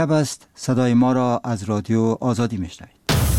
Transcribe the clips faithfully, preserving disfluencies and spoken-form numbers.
شب است، صدای ما را از رادیو آزادی میشنوید.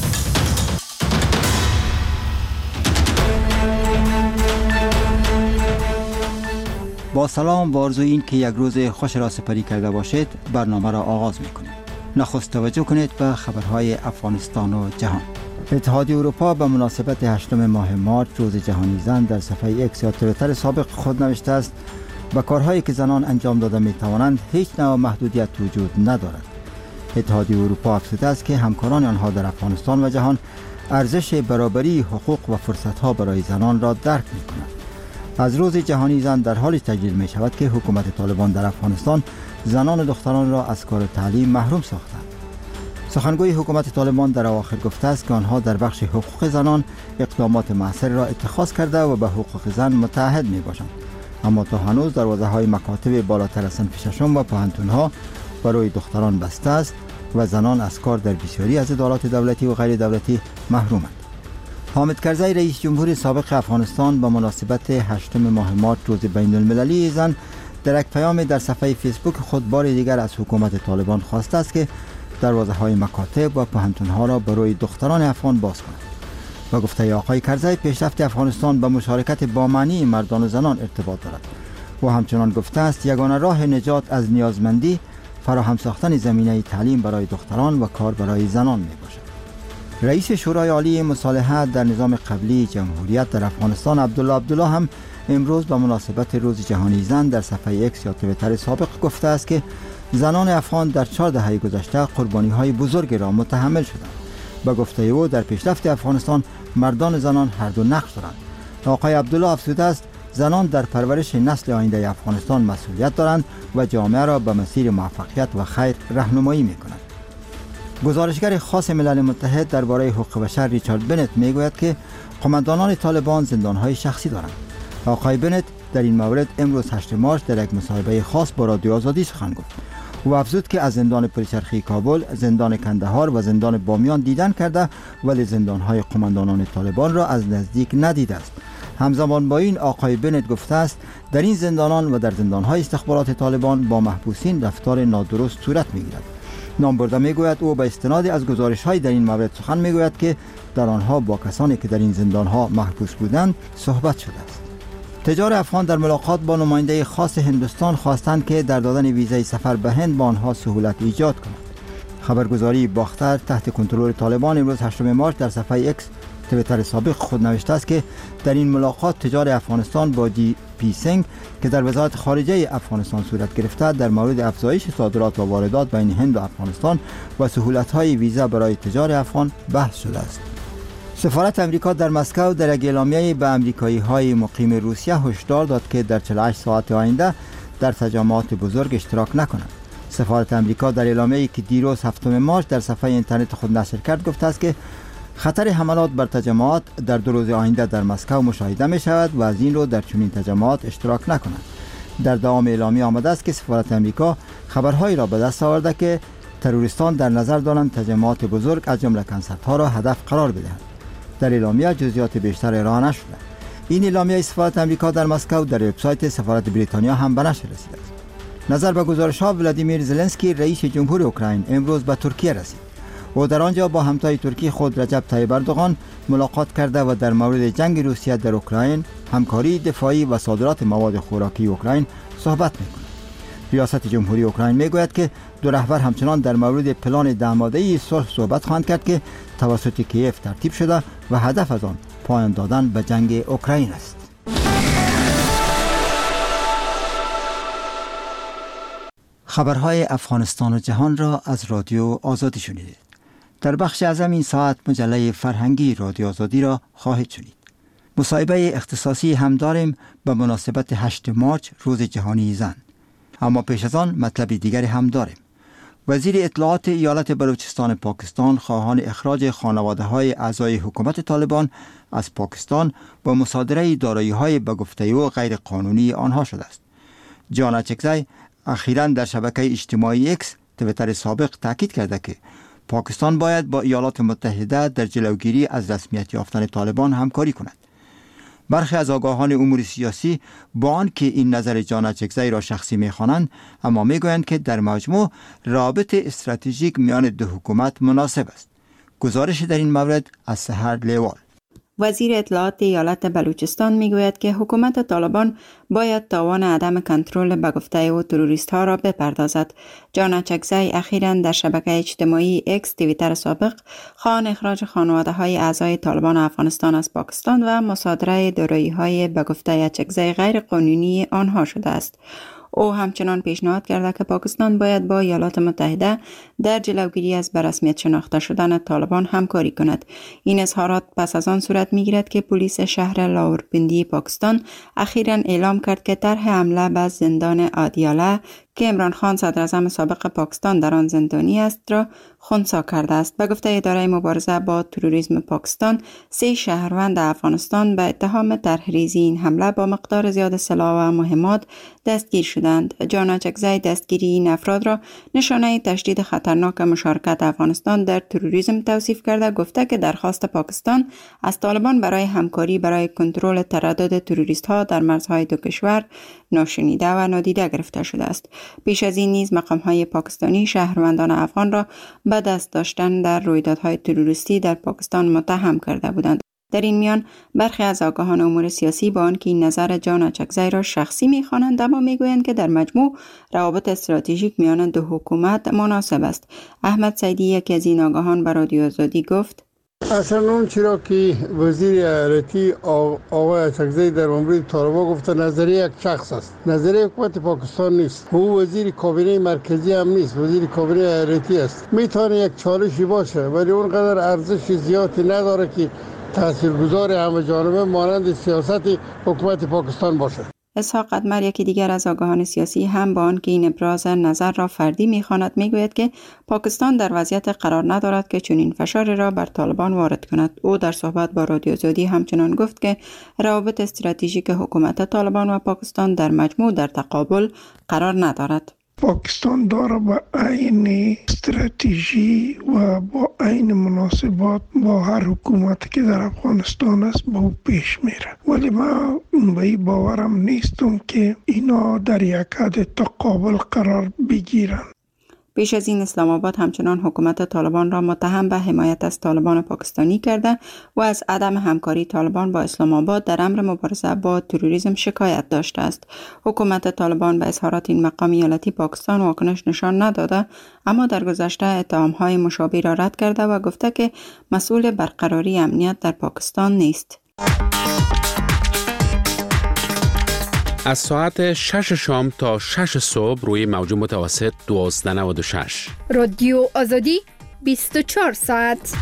با سلام و آرزوی این که یک روز خوش را سپری کرده باشید، برنامه را آغاز میکنیم. نخست توجه کنید به خبرهای افغانستان و جهان. اتحادیه اروپا به مناسبت هشتم ماه مارچ روز جهانی زن در صفحه ایکس یا توییتر سابق خود نوشته است: به کارهایی که زنان انجام داده می توانند هیچ نوع محدودیت وجود ندارد. اتحادیه اروپا افزوده است که همکاران آنها در افغانستان و جهان ارزش برابری حقوق و فرصت‌ها برای زنان را درک می‌کنند. از روز جهانی زن در حال تجلیل می شود که حکومت طالبان در افغانستان زنان و دختران را از کار تعلیم محروم ساختند. سخنگوی حکومت طالبان در اواخر گفته است که آنها در بخش حقوق زنان اقدامات موثر را اتخاذ کرده و به حقوق زن متعهد می باشند، اما تا هنوز دروازه‌های مکاتب بالاتر از صنف ششم و پوهنتون‌ها برای دختران بسته است و زنان از کار در بسیاری از ادارات دولتی و غیر دولتی محرومند. حامد کرزی رئیس جمهور سابق افغانستان به مناسبت هشتم ماه مارچ روز بین المللی زن در یک پیام در صفحه فیسبوک خود بار دیگر از حکومت طالبان خواسته است که دروازه‌های مکاتب و پوهنتون‌ها را برای دختران افغان باز کند. و گفته آقای کرزی پیشرفت افغانستان به مشارکت با معنی مردان و زنان ارتباط دارد و همچنان گفته است یگانه راه نجات از نیازمندی فراهم ساختن زمینه تعلیم برای دختران و کار برای زنان می باشد. رئیس شورای عالی مصالحت در نظام قبلی جمهوریت در افغانستان عبدالله عبدالله هم امروز به مناسبت روز جهانی زن در صفحه ایکس یا توییتر سابق گفته است که زنان افغان در چهار دهه گذشته قربانی‌های بزرگی را متحمل شدند. به گفته او در پیشرفت افغانستان مردان و زنان هر دو نقش دارند. آقای عبدالله افزوده است زنان در پرورش نسل آینده افغانستان مسئولیت دارند و جامعه را به مسیر موفقیت و خیر راهنمایی می‌کنند. گزارشگر خاص ملل متحد درباره حقوق بشر ریچارد بنت میگوید که قماندانان طالبان زندان‌های شخصی دارند. آقای بنت در این مورد امروز هشتم مارچ در یک مصاحبه خاص با رادیو آزادی سخن گفت. او افزود که از زندان پلچرخی کابل، زندان کندهار و زندان بامیان دیدن کرده ولی زندان‌های قماندانان طالبان را از نزدیک ندیده است. همزمان با این آقای بنت گفته است در این زندانان و در زندان‌های استخبارات طالبان با محبوسین رفتار نادرست صورت می‌گیرد. نامبرده میگوید او به استناد از گزارش‌های در این مورد سخن میگوید که در آنها با کسانی که در این زندان‌ها محبوس بودند صحبت شده است. تجار افغان در ملاقات با نماینده خاص هندوستان خواستند که در دادن ویزای سفر به هند با آنها سهولت ایجاد کند. خبرگزاری باختر تحت کنترل طالبان امروز هشتم مارچ در صفحه ایکس توییتر سابق خود نوشته است که در این ملاقات تجار افغانستان با جی پی سینگ که در وزارت خارجه افغانستان صورت گرفته در مورد افزایش صادرات و واردات بین هند و افغانستان و سهولت‌های ویزا برای تجار افغان بحث شده است. سفارت امریکا در مسکو در یک اعلامیه به امریکایی‌های مقیم روسیه هشدار داد که در چهل و هشت ساعت آینده در تجمعات بزرگ اشتراک نکنند. سفارت امریکا در اعلامیه‌ای که دیروز هفتم مارچ در صفحه اینترنت خود نشر کرد گفته است که خطر حملات بر تجمعات در دو روز آینده در مسکو مشاهده می شود و از این رو در چنین تجمعات اشتراک نکنند. در دوام اعلامیه آمده است که سفارت امریکا خبرهایی را به دست آورده که تروریستان در نظر دارند تجمعات بزرگ از جمله کنسرت‌ها را هدف قرار بدهند. در اعلامیه جزئیات بیشتر ارائه نشده. این اعلامیه سفارت امریکا در مسکو در وبسایت سفارت بریتانیا هم به نشر رسیده است. نظر به گزارش‌ها ولادیمیر زلنسکی رئیس جمهور اوکراین امروز به ترکیه رسید. او در آنجا با همتای ترکی خود رجب طیب اردوغان ملاقات کرده و در مورد جنگ روسیه در اوکراین، همکاری دفاعی و صادرات مواد خوراکی اوکراین صحبت می‌کند. ریاست جمهوری اوکراین میگوید که دو رهبر همچنان در مورد پلان ده ماده‌ای صلح صحبت خواهند کرد که توسط کیف ترتیب شده و هدف از آن پایان دادن به جنگ اوکراین است. خبرهای افغانستان و جهان را از رادیو آزادی شنیدید. در بخش اعظم این ساعت مجله فرهنگی رادیو آزادی را خواهید شنید. مصاحبه اختصاصی هم داریم به مناسبت هشتم مارچ روز جهانی زن. اما پیش از آن مطلب دیگری هم داریم. وزیر اطلاعات ایالت بلوچستان پاکستان خواهان اخراج خانواده‌های اعضای حکومت طالبان از پاکستان با مصادره دارایی‌های به گفته او غیر قانونی آنها شده است. جان اچکزی اخیراً در شبکه اجتماعی ایکس توییتر سابق تاکید کرده که پاکستان باید با ایالات متحده در جلوگیری از رسمیت یافتن طالبان همکاری کند. برخی از آگاهان امور سیاسی با آنکه این نظر جان اچکزی را شخصی می‌خوانند، اما می‌گویند که در مجموع رابط استراتژیک میان دو حکومت مناسب است. گزارش در این مورد از سحر لیوال. وزیر اطلاعات ایالت بلوچستان میگوید که حکومت طالبان باید تاوان عدم کنترل به گفته او تروریست ها را بپردازد. جان اچکزی اخیراً در شبکه اجتماعی اکس توییتر سابق خواهان اخراج خانواده های اعضای طالبان افغانستان از پاکستان و مصادره دارایی های به گفته اچکزی غیر قانونی آنها شده است. او همچنان پیشنهاد کرده که پاکستان باید با ایالات متحده در جلوگیری از به رسمیت شناخته شدن طالبان همکاری کند. این اظهارات پس از آن صورت میگیرد که پلیس شهر لاورپندی پاکستان اخیراً اعلام کرد که طرح حمله به زندان آدیاله که عمران خان صدر اعظم سابق پاکستان در آن زندانی است را خنثی کرده است. به گفته اداره مبارزه با تروریسم پاکستان، سه شهروند افغانستان به اتهام طرحریزی این حمله با مقدار زیاد سلاح و مهمات دستگیر شدند. جان اچکزی دستگیری این افراد را نشانه تشدید خطرناک مشارکت افغانستان در تروریسم توصیف کرده، گفته که درخواست پاکستان از طالبان برای همکاری برای کنترل تردد تروریست ها در مرزهای دو کشور ناشنیده و نادیده گرفته شده است. پیش از این نیز مقام‌های پاکستانی شهروندان افغان را به دست داشتن در رویدادهای تروریستی در پاکستان متهم کرده بودند. در این میان برخی از آگاهان امور سیاسی با آنکه این نظر جان اچکزی را شخصی می‌خوانند، اما میگویند که در مجموع روابط استراتژیک میان دو حکومت مناسب است. احمد سیدی، یکی از این آگاهان، به رادیو آزادی گفت: اصلا اون چرا که وزیر ایالتی آقای اچکزی در مورد طالبان گفته نظریه یک شخص است، نظریه حکومت پاکستان نیست. او وزیر کابینه مرکزی هم نیست، وزیر کابینه ایالتی است. میتونه یک چالشی باشه ولی اونقدر ارزش زیادی نداره که تاثیرگذار همه جانبه مانند سیاست حکومت پاکستان باشه. اسحاق قدمر، یکی دیگر از آگاهان سیاسی، هم با آنکه این ابراز نظر را فردی می‌خواند، میگوید که پاکستان در وضعیت قرار ندارد که چنین فشاری را بر طالبان وارد کند. او در صحبت با رادیو آزادی همچنان گفت که روابط استراتژیک حکومت طالبان و پاکستان در مجموع در تقابل قرار ندارد. پاکستان داره با عین استراتژی و با عین مناسبات با هر حکومتی که در افغانستان است با او پیش میره، ولی ما به باورم نیستم که اینا در یک حد تقابل قرار بگیرن. پیش از این اسلام آباد همچنان حکومت طالبان را متهم به حمایت از طالبان پاکستانی کرده و از عدم همکاری طالبان با اسلام آباد در امر مبارزه با تروریسم شکایت داشته است. حکومت طالبان به اظهارات این مقام ایالتی پاکستان واکنش نشان نداده، اما در گذشته اتهام‌های مشابه را رد کرده و گفته که مسئول برقراری امنیت در پاکستان نیست. از ساعت شش شام تا شش صبح روی موج متوسط دوازده نود و شش. رادیو آزادی بیست و چهار ساعت.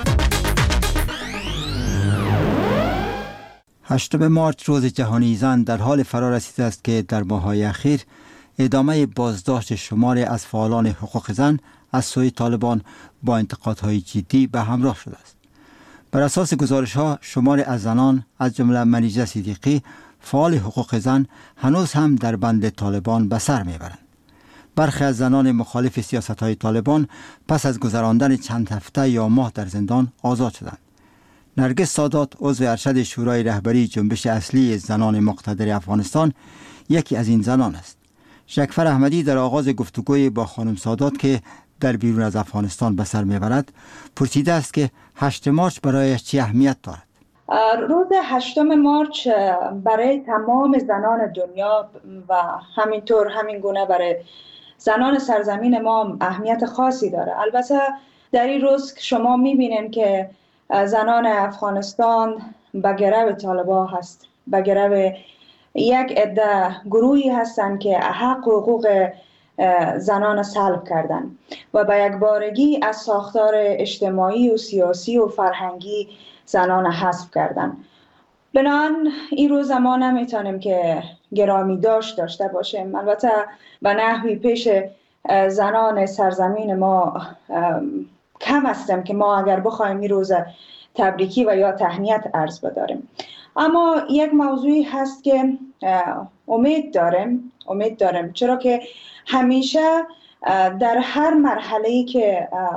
هشتم مارچ روز جهانی زن در حال فرا رسیده است که در ماه‌های اخیر ادامه بازداشت شماری از فعالان حقوق زن از سوی طالبان با انتقادهای جدی به همراه شده است. بر اساس گزارش‌ها شماری از زنان از جمله منیژه صدیقی فعال حقوق زن هنوز هم در بند طالبان به سر میبرند. برخی از زنان مخالف سیاست‌های طالبان پس از گذراندن چند هفته یا ماه در زندان آزاد شدند. نرگس سادات، عضو ارشد شورای رهبری جنبش اصلی زنان مقتدر افغانستان، یکی از این زنان است. شکفر احمدی در آغاز گفتگوی با خانم سادات که در بیرون از افغانستان به سر میبرد پرسیده است که هشتم مارچ برایش چه اهمیت دارد. روز هشتم مارچ برای تمام زنان دنیا و همینطور همین گونه برای زنان سرزمین ما اهمیت خاصی داره. البته در این روز شما میبینین که زنان افغانستان به گرو طالبان هست، به گرو یک عده گروهی هستند که حق و حقوق زنان سلب کردن و به یک بارگی از ساختار اجتماعی و سیاسی و فرهنگی زنان حذف کردن. بنابراین این روز ما نمیتونیم که گرامی داشت داشته باشیم. البته به نحوی پیش زنان سرزمین ما کم هستیم که ما اگر بخوایم این روز تبریکی و یا تهنیت عرض بداریم. اما یک موضوعی هست که امید داریم امید داریم چرا که همیشه در هر مرحله‌ای که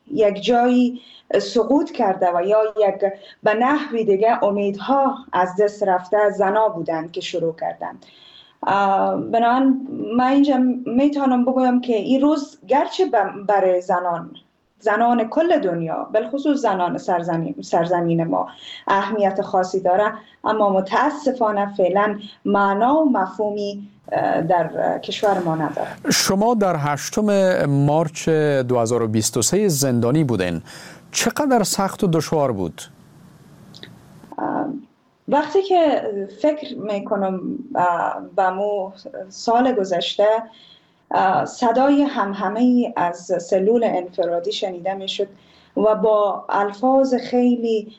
یک جایی سقوط کرده و یا یک به نحوی دیگه امیدها از دست رفته زنا بودند که شروع کردند. بنابراین من اینجا میتونم بگویم که این روز گرچه برای زنان زنان کل دنیا بالخصوص زنان سرزمین, سرزمین ما اهمیت خاصی داره، اما متاسفانه فعلا معنا و مفهومی در کشور ما نداره. شما در هشتم مارچ دو هزار و بیست و سه زندانی بودین. چقدر سخت و دشوار بود؟ وقتی که فکر میکنم به مو سال گذشته، صدای همهمه از سلول انفرادی شنیده میشد و با الفاظ خیلی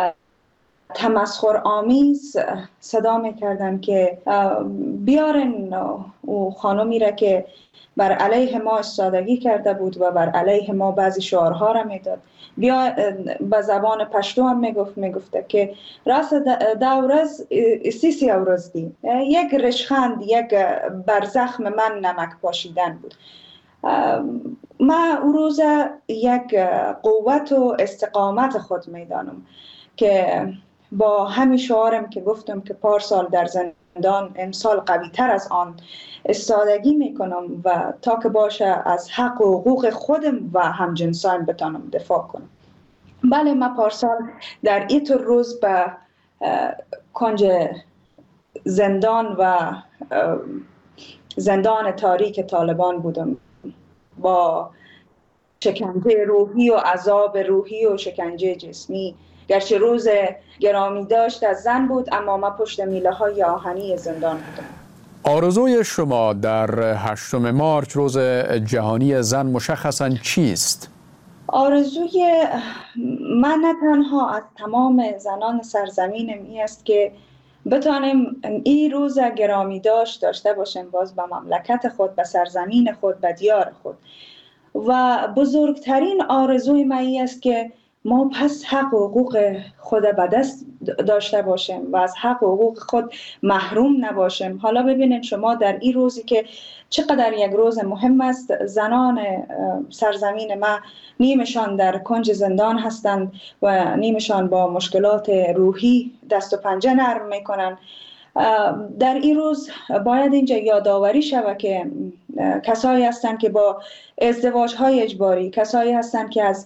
تمسخر آمیز صدا میکردن که بیارن او خانمی را که بر علیه ما استادگی کرده بود و بر علیه ما بعضی شعارها را میداد. بیا به زبان پشتو هم میگفت میگفته که راست دورز سیسی اورز دی، یک رشخند، یک بر زخم من نمک پاشیدن بود. من او روز یک قوت و استقامت خود میدانم که با همین شعارم که گفتم که پارسال در زندان امسال قوی تر از آن استادگی میکنم و تا که باشه از حق و حقوق خودم و همجنسان بتانم دفاع کنم. بله، من پارسال در این طور روز به کنج زندان و زندان تاریک طالبان بودم با شکنجه روحی و عذاب روحی و شکنجه جسمی. گرچه روز گرامی داشت از زن بود، اما ما پشت میله های آهنی زندان بودم. آرزوی شما در هشتم مارچ روز جهانی زن مشخصاً چیست؟ آرزوی من نه تنها از تمام زنان سرزمینم این است که بتانیم این روز گرامی داشت داشته باشیم باز به مملکت خود، به سرزمین خود، به دیار خود. و بزرگترین آرزوی من این است که ما پس حق و حقوق خود به دست داشته باشیم و از حق و حقوق خود محروم نباشیم. حالا ببینید شما در این روزی که چقدر یک روز مهم است، زنان سرزمین ما نیمشان در کنج زندان هستند و نیمشان با مشکلات روحی دست و پنجه نرم میکنند. در این روز باید اینجا یادآوری شود که کسایی هستند که با ازدواج های اجباری، کسایی هستند که از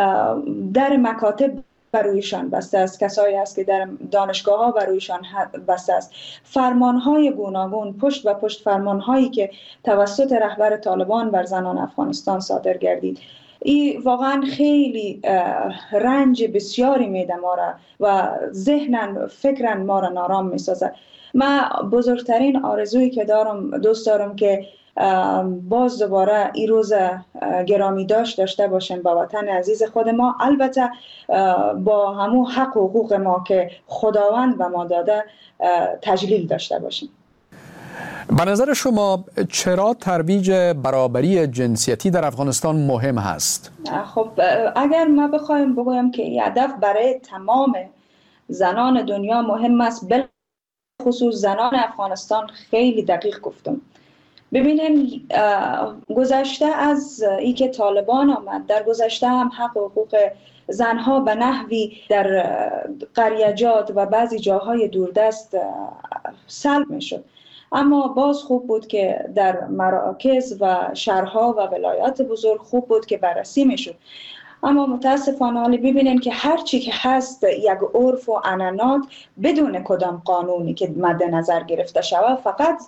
در مکاتب برویشان بسته است، کسایی هست که در دانشگاه ها برویشان بسته است. فرمان های گوناگون پشت و پشت فرمان هایی که توسط رهبر طالبان بر زنان افغانستان صادر گردید، این واقعا خیلی رنج بسیاری میده ما را و ذهنن فکرن ما را نارام میسازه. من بزرگترین آرزویی که دارم، دوست دارم که باز دوباره این روز گرامی داشت داشته باشیم با وطن عزیز خود ما، البته با همون حق و حقوق ما که خداوند به ما داده تجلیل داشته باشیم. به نظر شما چرا ترویج برابری جنسیتی در افغانستان مهم هست؟ خب اگر ما بخوایم بگویم که این هدف برای تمام زنان دنیا مهم است، بل خصوص زنان افغانستان خیلی دقیق گفتم. ببینیم گذشته از ای که طالبان آمد، در گذشته هم حق و حقوق زنها به نحوی در قریجات و بعضی جاهای دوردست سلب می شد، اما باز خوب بود که در مراکز و شهرها و ولایات بزرگ خوب بود که بررسی می شد. اما متاسفانه حالی ببینیم که هر چی که هست یک عرف و عنعنات بدون کدام قانونی که مد نظر گرفته شود، فقط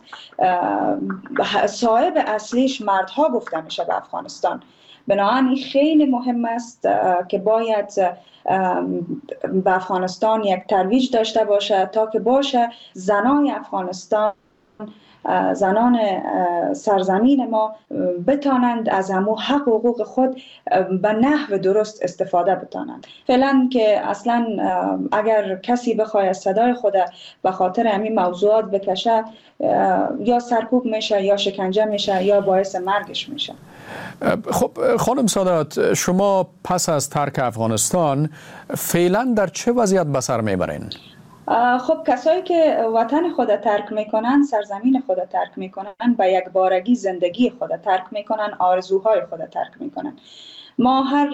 صاحب اصلیش مردها گفته میشه به افغانستان. بنابراین خیلی مهم است که باید به افغانستان یک ترویج داشته باشه تا که باشه زنای افغانستان، زنان سرزمین ما بتانند از همو حق و حقوق خود به نحو درست استفاده بتانند. فعلا که اصلا اگر کسی بخواد صدای خود به خاطر همین موضوعات بکشه، یا سرکوب میشه یا شکنجه میشه یا باعث مرگش میشه. خب خانم سادات، شما پس از ترک افغانستان فعلا در چه وضعیت به سر میبرین؟ خب کسایی که وطن خود ترک میکنن، سرزمین خود ترک میکنن، با یک بارگی زندگی خود ترک میکنن، آرزوهای خود ترک میکنن. ما هر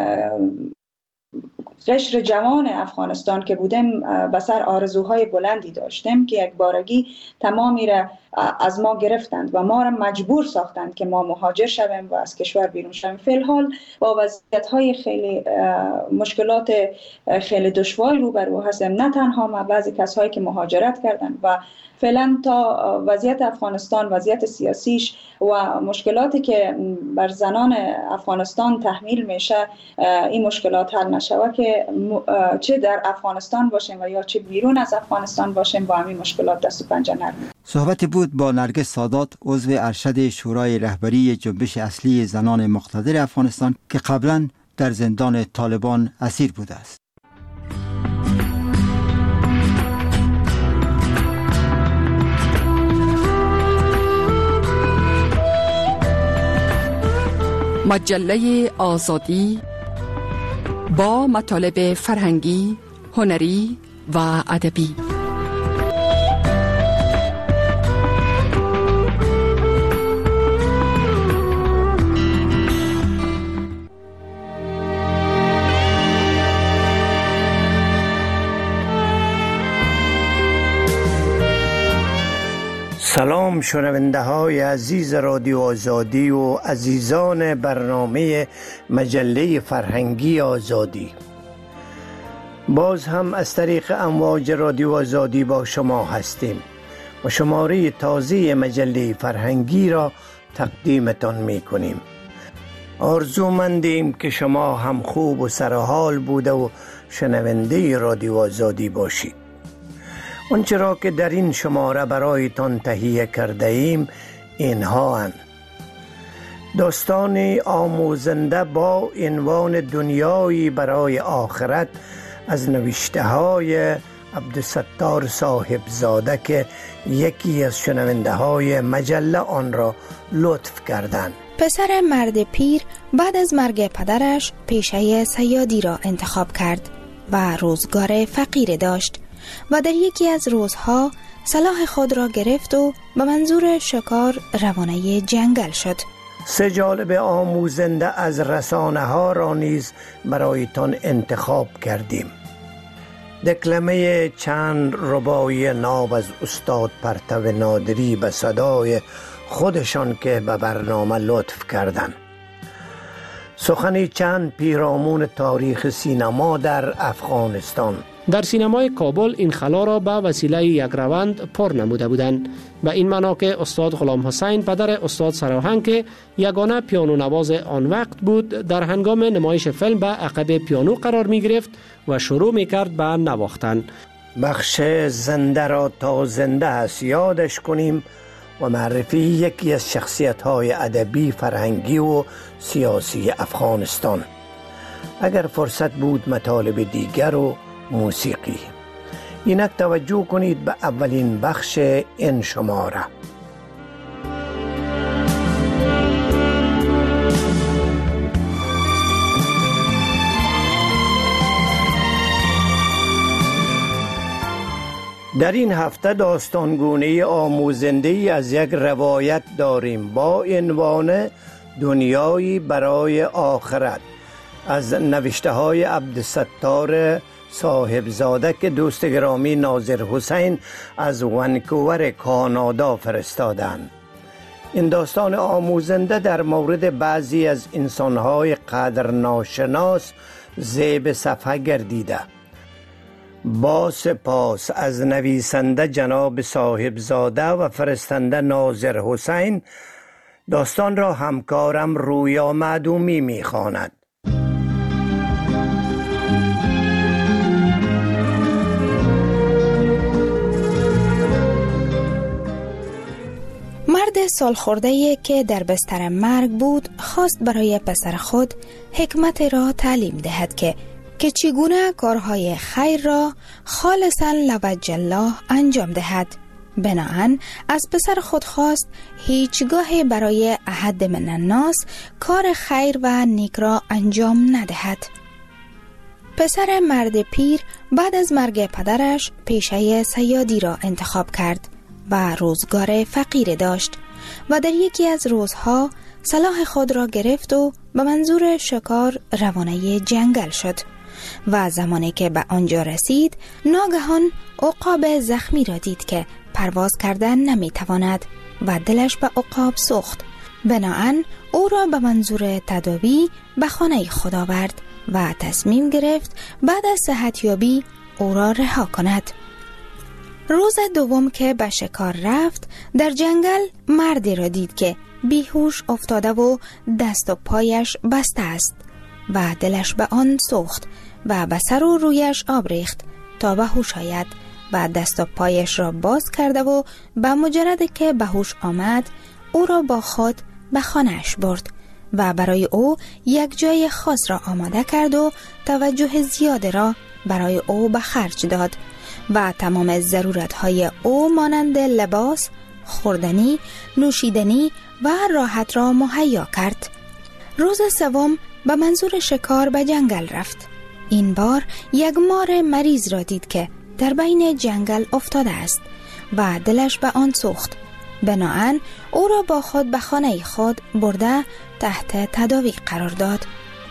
قشر جوان افغانستان که بودیم به سر آرزوهای بلندی داشتیم که یک بارگی تمامی را از ما گرفتند و ما را مجبور ساختند که ما مهاجر شویم و از کشور بیرون شویم. فی الحال با وضعیت‌های خیلی مشکلات خیلی دشواری روبرو هستیم، نه تنها ما، بعضی کسایی که مهاجرت کردند و فعلا تا وضعیت افغانستان، وضعیت سیاسیش و مشکلاتی که بر زنان افغانستان تحمیل میشه این مشکلات حل نشوه که چه در افغانستان باشیم و یا چه بیرون از افغانستان باشیم با همین مشکلات دست و پنجه نرمیم. صحبت بود با نرگس سادات، عضو ارشد شورای رهبری جنبش اصلی زنان مقتدر افغانستان که قبلا در زندان طالبان اسیر بوده است. مجله آزادی با مطالب فرهنگی، هنری و ادبی. سلام شنونده های عزیز رادیو آزادی و عزیزان برنامه مجله فرهنگی آزادی. باز هم از طریق امواج رادیو آزادی با شما هستیم و شماره تازه مجله فرهنگی را تقدیمتان می کنیم. آرزومندیم که شما هم خوب و سرحال بوده و شنونده رادیو آزادی باشید. آنچه را که در این شماره برایتان تهیه کرده ایم اینها اند: داستان آموزنده با عنوان دنیایی برای آخرت از نوشته های عبدالستار صاحبزاده که یکی از شنونده های مجله آن را لطف کردند. پسر مرد پیر بعد از مرگ پدرش پیشه صیادی را انتخاب کرد و روزگار فقیر داشت و در یکی از روزها سلاح خود را گرفت و به منظور شکار روانه جنگل شد. سه جالب آموزنده از رسانه ها را نیز برایتان انتخاب کردیم. دکلمه چند رباعی ناب از استاد پرتو نادری به صدای خودشان که به برنامه لطف کردند. سخنی چند پیرامون تاریخ سینما در افغانستان. در سینمای کابل این خلا را به وسیله یک روند پر نموده بودند. به این معنا که استاد غلام حسین پدر استاد سراهنگ که یگانه پیانو نواز آن وقت بود در هنگام نمایش فیلم به عقب پیانو قرار می گرفت و شروع می کرد به نواختن. بخش زنده را تا زنده است یادش کنیم و معرفی یکی از شخصیت‌های ادبی، فرهنگی و سیاسی افغانستان. اگر فرصت بود مطالب دیگر و موسیقی. اینک توجه کنید به اولین بخش این شماره. در این هفته داستانگونه آموزنده‌ای از یک روایت داریم با عنوان دنیایی برای آخرت از نوشته های عبدالستار صاحبزاده که دوست گرامی ناظر حسین از ونکوور کانادا فرستادند. این داستان آموزنده در مورد بعضی از انسانهای قدر ناشناس زیب صفحه گردیده. با سپاس از نویسنده جناب صاحبزاده و فرستنده ناظر حسین، داستان را همکارم رویا معدومی می‌خواند. مرد سالخورده‌ای که در بستر مرگ بود خواست برای پسر خود حکمت را تعلیم دهد که که چگونه کارهای خیر را خالصاً لوجه الله انجام دهد. بناهن از پسر خود خواست هیچگاه برای احد من الناس کار خیر و نیک را انجام ندهد. پسر مرد پیر بعد از مرگ پدرش پیشه صیادی را انتخاب کرد و روزگار فقیر داشت و در یکی از روزها سلاح خود را گرفت و به منظور شکار روانه جنگل شد و زمانی که به آنجا رسید ناگهان عقاب زخمی را دید که پرواز کردن نمی تواند و دلش به عقاب سوخت. بناهن او را به منظور تداوی به خانه خود آورد و تصمیم گرفت بعد از صحتیابی او را رها کند. روز دوم که به شکار رفت در جنگل مردی را دید که بیهوش افتاده و دست و پایش بسته است و دلش به آن سوخت و به سر و رویش آب ریخت تا به هوش آید و دست و پایش را باز کرده و به مجرد که به هوش آمد او را با خود به خانه‌اش برد و برای او یک جای خاص را آماده کرد و توجه زیاد را برای او به خرج داد و تمام ضرورت‌های او مانند لباس، خوردنی، نوشیدنی و راحت را مهیا کرد. روز سوم به منظور شکار به جنگل رفت. این بار یک مار مریض را دید که در بین جنگل افتاده است و دلش به آن سوخت. بناهن او را با خود به خانه خود برده تحت تداوی قرار داد.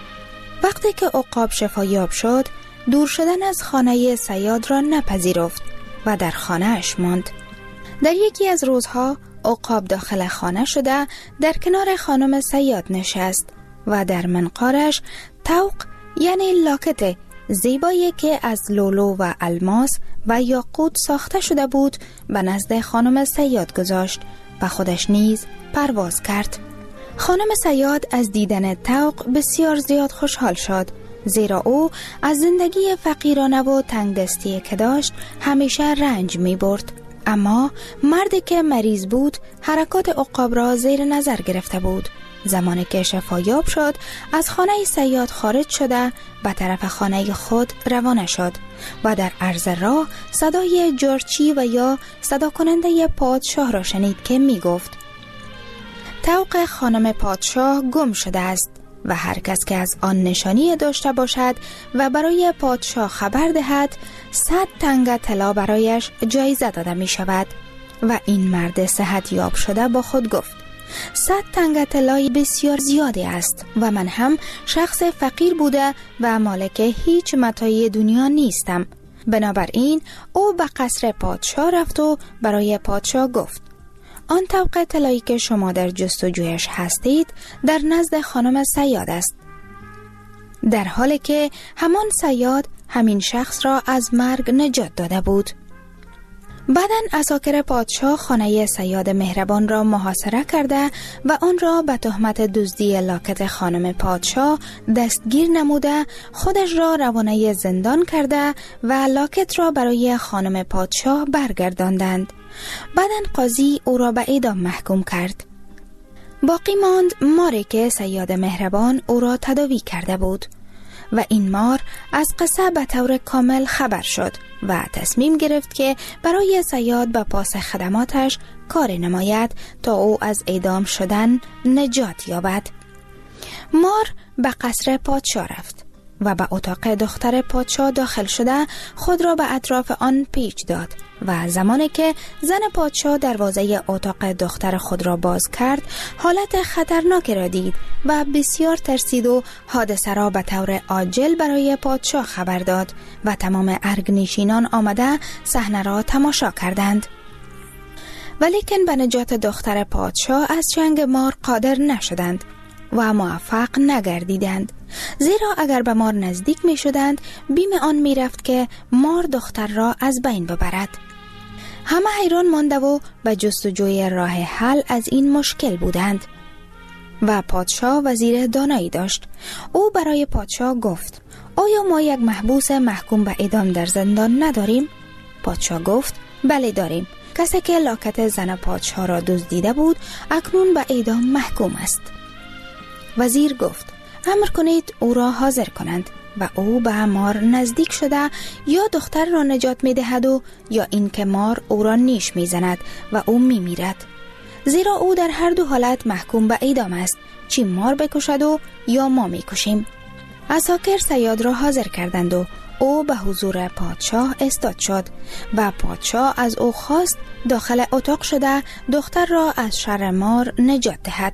وقتی که عقاب شفایاب شد، دور شدن از خانه صیاد را نپذیرفت و در خانه اش ماند. در یکی از روزها عقاب داخل خانه شده در کنار خانم صیاد نشست و در منقارش طوق یعنی لاکت زیبایی که از لولو و الماس و یاقوت ساخته شده بود به نزد خانم صیاد گذاشت و خودش نیز پرواز کرد. خانم صیاد از دیدن طوق بسیار زیاد خوشحال شد، زیرا او از زندگی فقیرانه و تنگ دستی که داشت همیشه رنج می برد. اما مردی که مریض بود حرکات عقاب را زیر نظر گرفته بود. زمانی که شفایاب شد از خانه صیاد خارج شده به طرف خانه خود روانه شد و در عرض راه صدای جارچی و یا صدا کننده پادشاه را شنید که می گفت طوق خانم پادشاه گم شده است و هر کس که از آن نشانی داشته باشد و برای پادشاه خبر دهد صد تنگ طلا برایش جایزه داده می شود. و این مرد صحت یاب شده با خود گفت صد تنگ طلای بسیار زیادی است و من هم شخص فقیر بوده و مالک هیچ متاع دنیا نیستم. بنابراین او به قصر پادشاه رفت و برای پادشاه گفت آن طوق طلایی که شما در جستجویش هستید در نزد خانم صیاد است، در حالی که همان صیاد همین شخص را از مرگ نجات داده بود. بعداً عساکر پادشاه خانه صیاد مهربان را محاصره کرده و آن را به تهمت دزدی لاکت خانم پادشاه دستگیر نموده خودش را روانه زندان کرده و لاکت را برای خانم پادشاه برگرداندند. بعداً قاضی او را به اعدام محکوم کرد. باقی ماند ماری که صیاد مهربان او را تداوی کرده بود و این مار از قصه به طور کامل خبر شد و تصمیم گرفت که برای صیاد به پاس خدماتش کار نماید تا او از اعدام شدن نجات یابد. مار به قصر پادشاه رفت و به اتاق دختر پادشاه داخل شده خود را به اطراف آن پیچ داد و زمانی که زن پادشاه دروازه اتاق دختر خود را باز کرد حالت خطرناک را دید و بسیار ترسید و حادثه را به طور عاجل برای پادشاه خبر داد و تمام ارگنشینان آمده صحنه را تماشا کردند. ولیکن به نجات دختر پادشاه از جنگ مار قادر نشدند و موفق نگردیدند، زیرا اگر به مار نزدیک می شدند بیم آن می رفت که مار دختر را از بین ببرد. همه حیران مانده و به جستجوی راه حل از این مشکل بودند و پادشاه وزیر دانایی داشت. او برای پادشاه گفت آیا ما یک محبوس محکوم به اعدام در زندان نداریم؟ پادشاه گفت بله داریم. کسی که لاکت زن پادشاه را دزدیده بود اکنون به اعدام محکوم است. وزیر گفت امر کنید او را حاضر کنند و او به مار نزدیک شده یا دختر را نجات می دهد و یا اینکه مار او را نیش می زند و او می میرد، زیرا او در هر دو حالت محکوم به اعدام است، چی مار بکشد و یا ما می کشیم. عساکر صیاد را حاضر کردند و او به حضور پادشاه استاد شد و پادشاه از او خواست داخل اتاق شده دختر را از شر مار نجات دهد.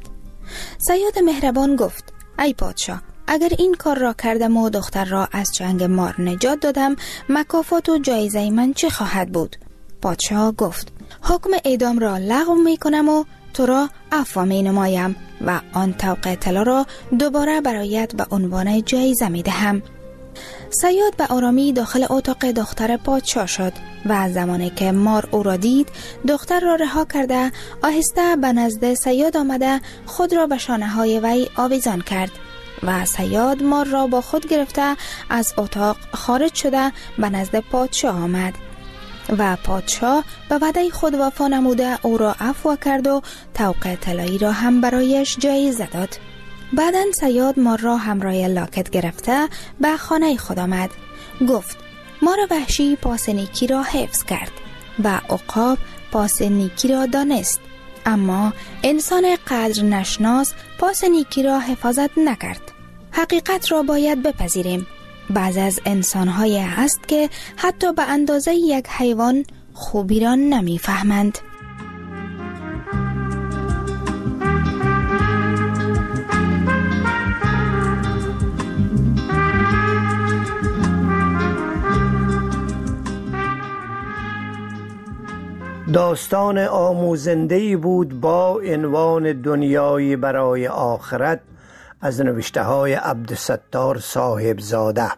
صیاد مهربان گفت: ای پادشاه، اگر این کار را کردم و دختر را از چنگ مار نجات دادم، مکافات و جایزه من چه خواهد بود؟ پادشاه گفت: حکم اعدام را لغو می کنم و تو را عفو می نمایم و آن طوق طلا را دوباره برایت به عنوان جایزه می دهم. صیاد به آرامی داخل اتاق دختر پادشاه شد و زمانی که مار او را دید، دختر را رها کرده آهسته به نزد صیاد آمده خود را به شانه های وی آویزان کرد و صیاد مار را با خود گرفته از اتاق خارج شده به نزد پادشاه آمد و پادشاه به وعده خود وفا نموده او را عفو کرد و طوق طلایی را هم برایش جایزه داد. بعداً صیاد مار را همراه لاکت گرفته به خانه خود آمد. گفت: مار وحشی پاس نیکی را حفظ کرد و عقاب پاس نیکی را دانست، اما انسان قدر نشناس پاس نیکی را حفاظت نکرد. حقیقت را باید بپذیریم. بعض از انسان‌های هست که حتی به اندازه یک حیوان خوبی را نمی‌فهمند. داستان آموزنده‌ای بود با عنوان دنیایی برای آخرت از نوشته های عبدالستار صاحبزاده.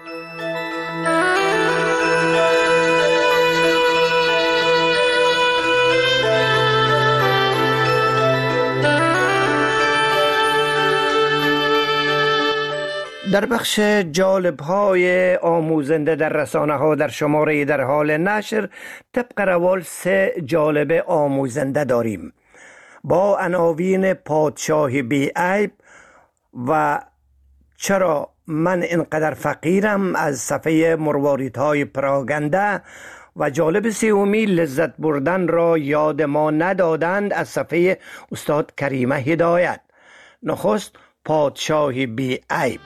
در بخش جالب های آموزنده در رسانه ها در شماره در حال نشر طبق روال سه جالب آموزنده داریم با عناوین پادشاه بی عیب و چرا من اینقدر فقیرم از صفحه مرواریدهای پراگنده و جالب سومی لذت بردن را یاد ما ندادند از صفحه استاد کریمه هدایت. نخست پادشاه بی عیب.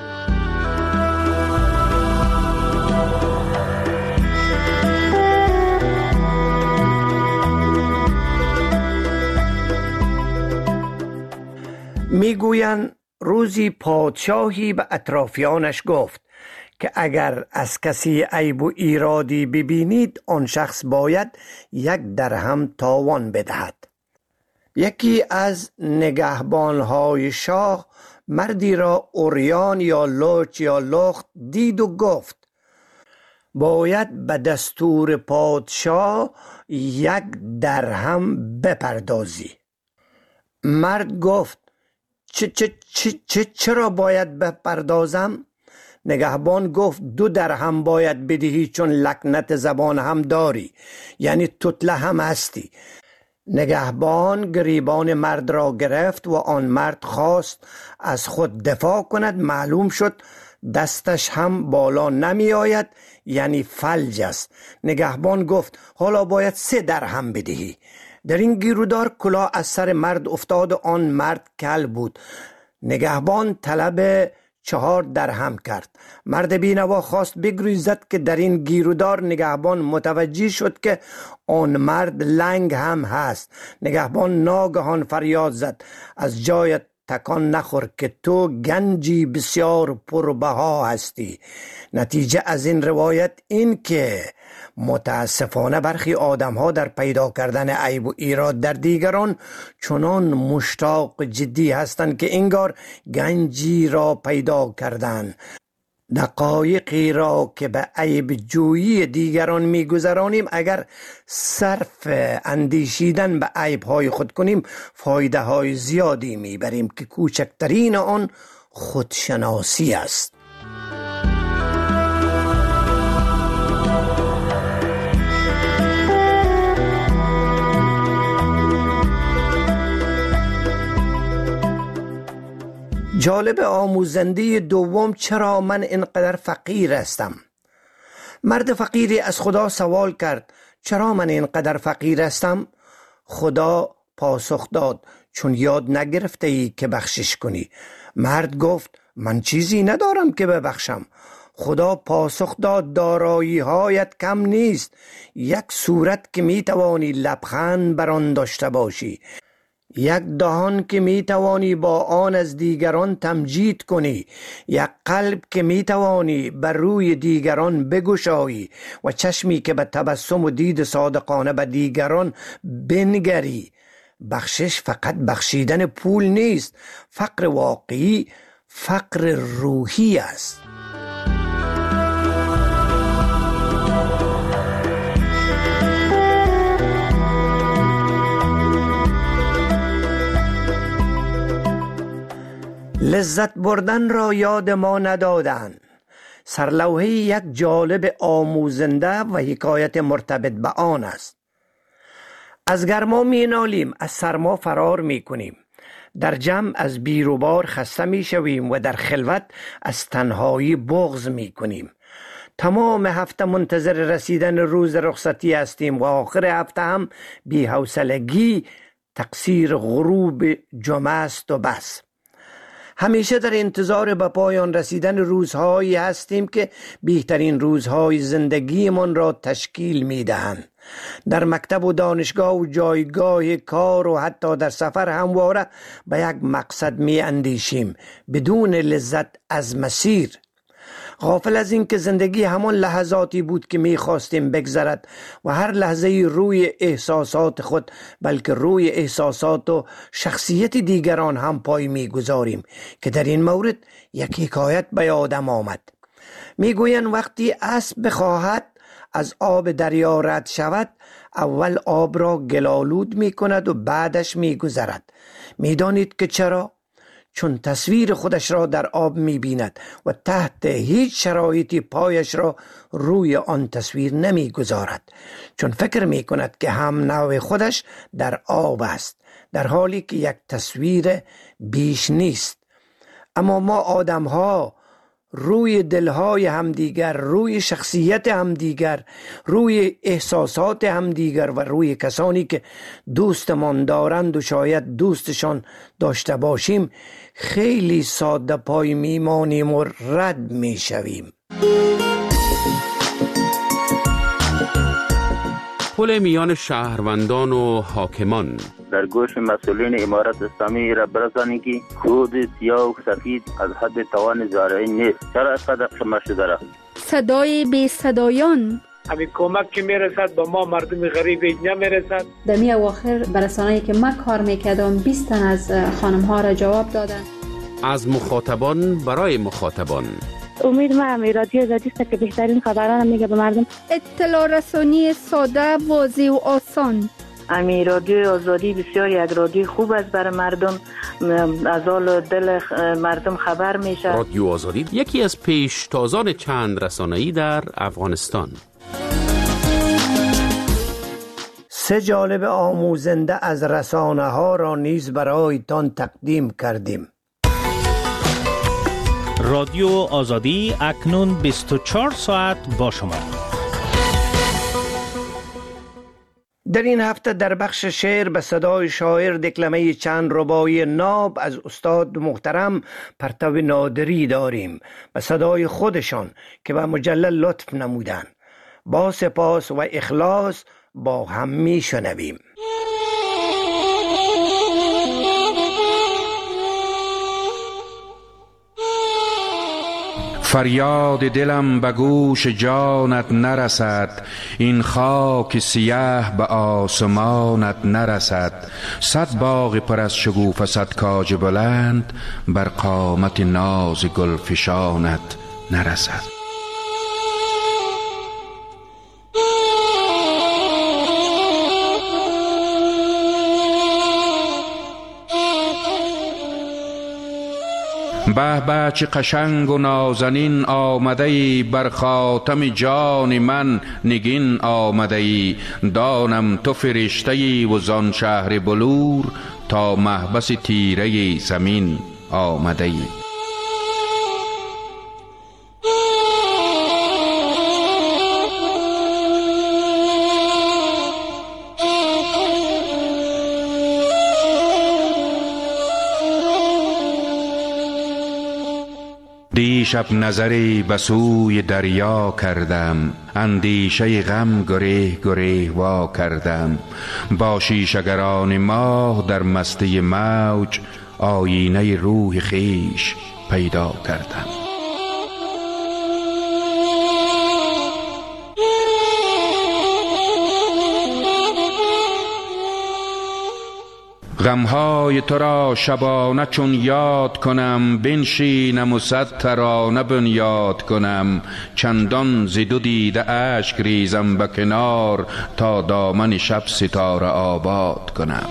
میگویند روزی پادشاهی به اطرافیانش گفت که اگر از کسی عیب و ایرادی ببینید آن شخص باید یک درهم تاوان بدهد. یکی از نگهبانهای شاه مردی را عریان یا لوچ یا لخت دید و گفت باید به دستور پادشاه یک درهم بپردازی. مرد گفت چه چه چه چه چرا باید بپردازم؟ نگهبان گفت دو درهم باید بدهی چون لکنت زبان هم داری، یعنی تتله هم هستی. نگهبان گریبان مرد را گرفت و آن مرد خواست از خود دفاع کند. معلوم شد دستش هم بالا نمی آید، یعنی فلج است. نگهبان گفت حالا باید سه درهم بدهی. در این گیرودار کلاه از سر مرد افتاد و آن مرد کل بود. نگهبان طلب چهار درهم کرد. مرد بینوا خواست بگریزد که در این گیرودار نگهبان متوجه شد که آن مرد لنگ هم هست. نگهبان ناگهان فریاد زد از جایت تکان نخور که تو گنجی بسیار پربها هستی. نتیجه از این روایت این که متاسفانه برخی آدم ها در پیدا کردن عیب و ایراد در دیگران چنان مشتاق جدی هستند که انگار گنجی را پیدا کردند. دقایقی را که به عیب جویی دیگران میگذرانیم اگر صرف اندیشیدن به عیب های خود کنیم فایده های زیادی میبریم که کوچکترین آن خودشناسی است. جالب آموزنده دوم چرا من اینقدر فقیر هستم؟ مرد فقیری از خدا سوال کرد چرا من اینقدر فقیر هستم؟ خدا پاسخ داد چون یاد نگرفته ای که بخشش کنی. مرد گفت من چیزی ندارم که ببخشم. خدا پاسخ داد دارایی هایت کم نیست، یک صورت که می توانی لبخند بر آن داشته باشی. یک دهان که می توانی با آن از دیگران تمجید کنی، یک قلب که می توانی بر روی دیگران بگشایی و چشمی که به تبسم و دید صادقانه به دیگران بنگری. بخشش فقط بخشیدن پول نیست، فقر واقعی فقر روحی است. لذت بردن را یاد ما ندادند. سرلوحه یک جالب آموزنده و حکایت مرتبط به آن است. از گرما می نالیم، از سرما فرار می کنیم. در جمع از بیروبار خسته می شویم و در خلوت از تنهایی بغض می کنیم. تمام هفته منتظر رسیدن روز رخصتی هستیم و آخر هفته هم بی حوصلگی تقصیر غروب جمعه است و بس. همیشه در انتظار به پایان رسیدن روزهایی هستیم که بهترین روزهای زندگیمان را تشکیل می دهند. در مکتب و دانشگاه و جایگاه کار و حتی در سفر همواره به یک مقصد می اندیشیم بدون لذت از مسیر. غافل از این که زندگی همان لحظاتی بود که می خواستیم بگذرد و هر لحظه روی احساسات خود بلکه روی احساسات و شخصیت دیگران هم پای می گذاریم که در این مورد یک حکایت به یادم آمد. می گویند وقتی اسب بخواهد از آب دریا رد شود، اول آب را گلالود می کند و بعدش می گذرد. می دانید که چرا؟ چون تصویر خودش را در آب می بیند و تحت هیچ شرایطی پایش را روی آن تصویر نمی گذارد، چون فکر می کند که هم نوع خودش در آب است، در حالی که یک تصویر بیش نیست. اما ما آدم ها روی دلهای همدیگر، روی شخصیت همدیگر، روی احساسات همدیگر و روی کسانی که دوستمان دارند و شاید دوستشان داشته باشیم خیلی ساده پای میمانیم و رد میشویم. پل میان شهروندان و حاکمان. در گوش مسئولین امارت اسلامی را برسانید که خود سیاه و سفید از حد توان زارعی نیست. چرا اینقدر خمه شده را؟ صدای بی صدایان. همین کمک که میرسد به ما مردم غریب نمیرسد. در می اواخر برسانه‌ای که من کار میکردم بیست تن از خانم ها را جواب دادن. از مخاطبان برای مخاطبان. امید ما هم رادیو آزادی است که بهترین خبران میگه به مردم. اطلاع رسانی ساده، واضح و آسان. امی رادیو آزادی بسیار یک رادیو خوب است برای مردم، از حال دل مردم خبر میشه. رادیو آزادی یکی از پیشتازان چند رسانه‌ای در افغانستان. سه جالب آموزنده از رسانه ها را نیز برایتان تقدیم کردیم. رادیو آزادی اکنون بیست و چهار ساعت با شما. در این هفته در بخش شعر به صدای شاعر دکلمه چند رباعی ناب از استاد محترم پرتو نادری داریم، به صدای خودشان که به مجله لطف نمودند. با سپاس و اخلاص با هم می شنویم. فریاد دلم به گوش جانت نرسد، این خاک سیاه به آسمانت نرسد. صد باغ پر از شگوفه، صد کاج بلند، بر قامت ناز گلفشانت نرسد. به به چه قشنگ و نازنین آمده ای، بر خاتم جان من نگین آمده ای. دانم تو فرشته ای و زان شهر بلور، تا محبس تیره زمین آمده ای. دیشب نظری به سوی دریا کردم، اندیشه غم گریه گریه وا کردم. با شیشه‌گران ماه در مستی موج، آینه روح خویش پیدا کردم. غمهای تو را شبانه چون یاد کنم، بنشینم و صد ترانه بنیاد کنم. چندان ز دو دیده اشک ریزم به کنار، تا دامن شب ستاره آباد کنم.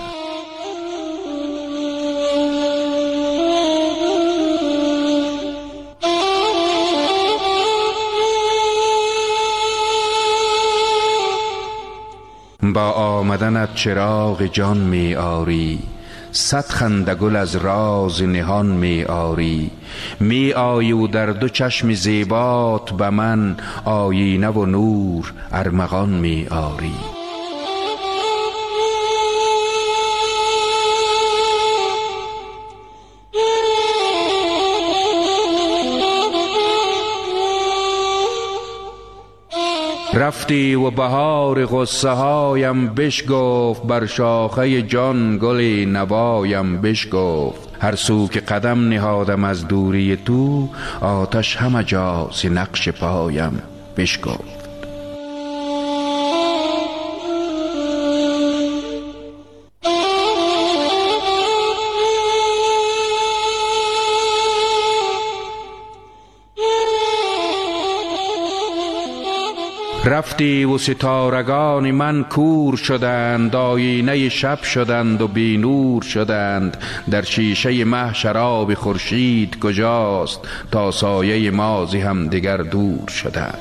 با آمدنت چراغ جان می آری، صد خنده گل از راز نهان می آری. می آیی و در دو چشم زیبات به من، آیینه و نور ارمغان می آری. رفتی و بهار غصه هایم بشگفت، بر شاخه جان گل نوایم بشگفت. هر سو که قدم نهادم از دوری تو، آتش همه جا ز نقش پایم بشگفت. رفتی و ستارگان من کور شدند، آینه شب شدند و بی نور شدند. در شیشه مه شراب خورشید کجاست، تا سایه ما ز هم دیگر دور شدند.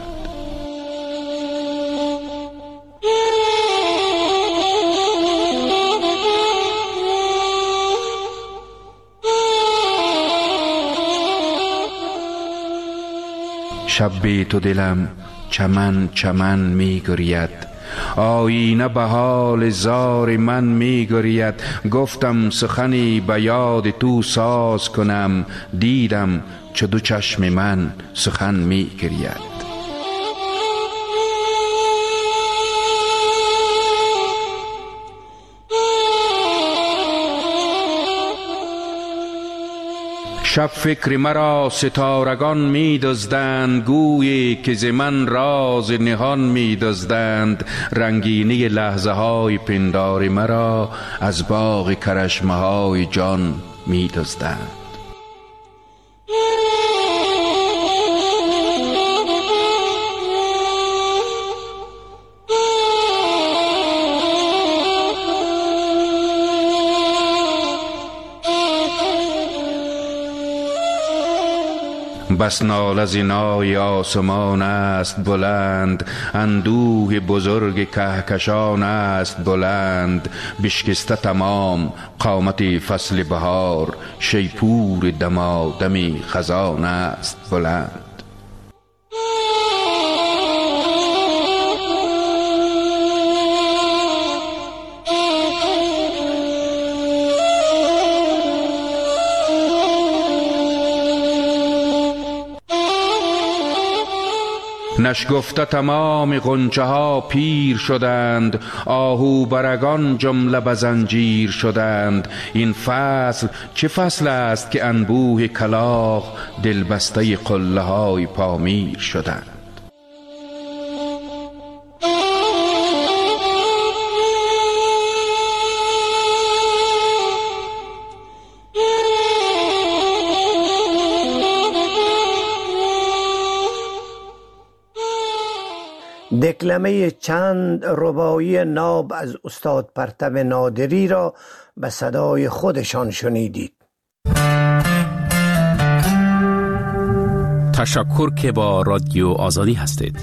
شب بی تو دلم چمن چمن می گرید، آینه به حال زار من می گرید. گفتم سخنی به یاد تو ساز کنم، دیدم چو دو چشم من سخن می گرید. شب فکر مرا ستارگان می دزدند، گویی که ز من راز نهان می دزدند. رنگینی لحظه های پندار مرا، از باغ کرشمه های جان می دزدند. بس ناله ز نای آسمان است بلند، اندوه بزرگ کهکشان است بلند. بشکسته تمام قامت فصل بهار، شیپور دمادمی خزان است بلند. نشگفته تمام غنچه ها پیر شدند، آهو برگان جمله به زنجیر شدند. این فصل چه فصل است که انبوه کلاغ، دلبسته قله های پامیر شدند. دکلمه چند رباعی ناب از استاد پرتو نادری را به صدای خودشان شنیدید. تشکر که با رادیو آزادی هستید.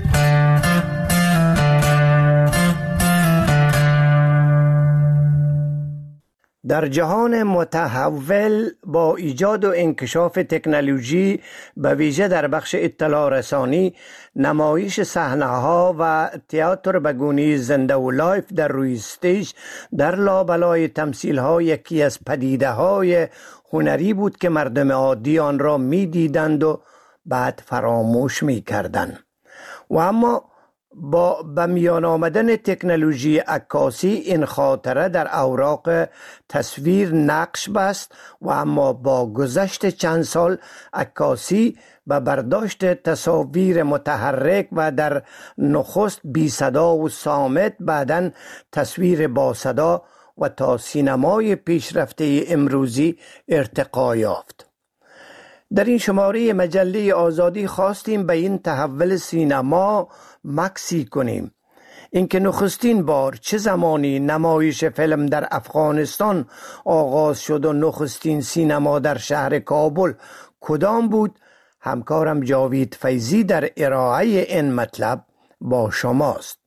در جهان متحول با ایجاد و انکشاف تکنولوژی به ویژه در بخش اطلاع رسانی، نمایش صحنه‌ها و تئاتر به گونه زنده و لایف در روی استیج در لابلای تمثیل‌ها یکی از پدیده‌های هنری بود که مردم عادی آن را می‌دیدند و بعد فراموش می کردن. و اما با به میان آمدن تکنولوژی عکاسی این خاطره در اوراق تصویر نقش بست و اما با گذشت چند سال عکاسی به برداشت تصاویر متحرک و در نخست بی صدا و صامت، بعداً تصویر با صدا و تا سینمای پیشرفته امروزی ارتقا یافت. در این شماره مجله آزادی خواستیم به این تحول سینما مکسی کنیم. اینکه نخستین بار چه زمانی نمایش فیلم در افغانستان آغاز شد و نخستین سینما در شهر کابل کدام بود، همکارم جاوید فیضی در ارائه این مطلب با شماست.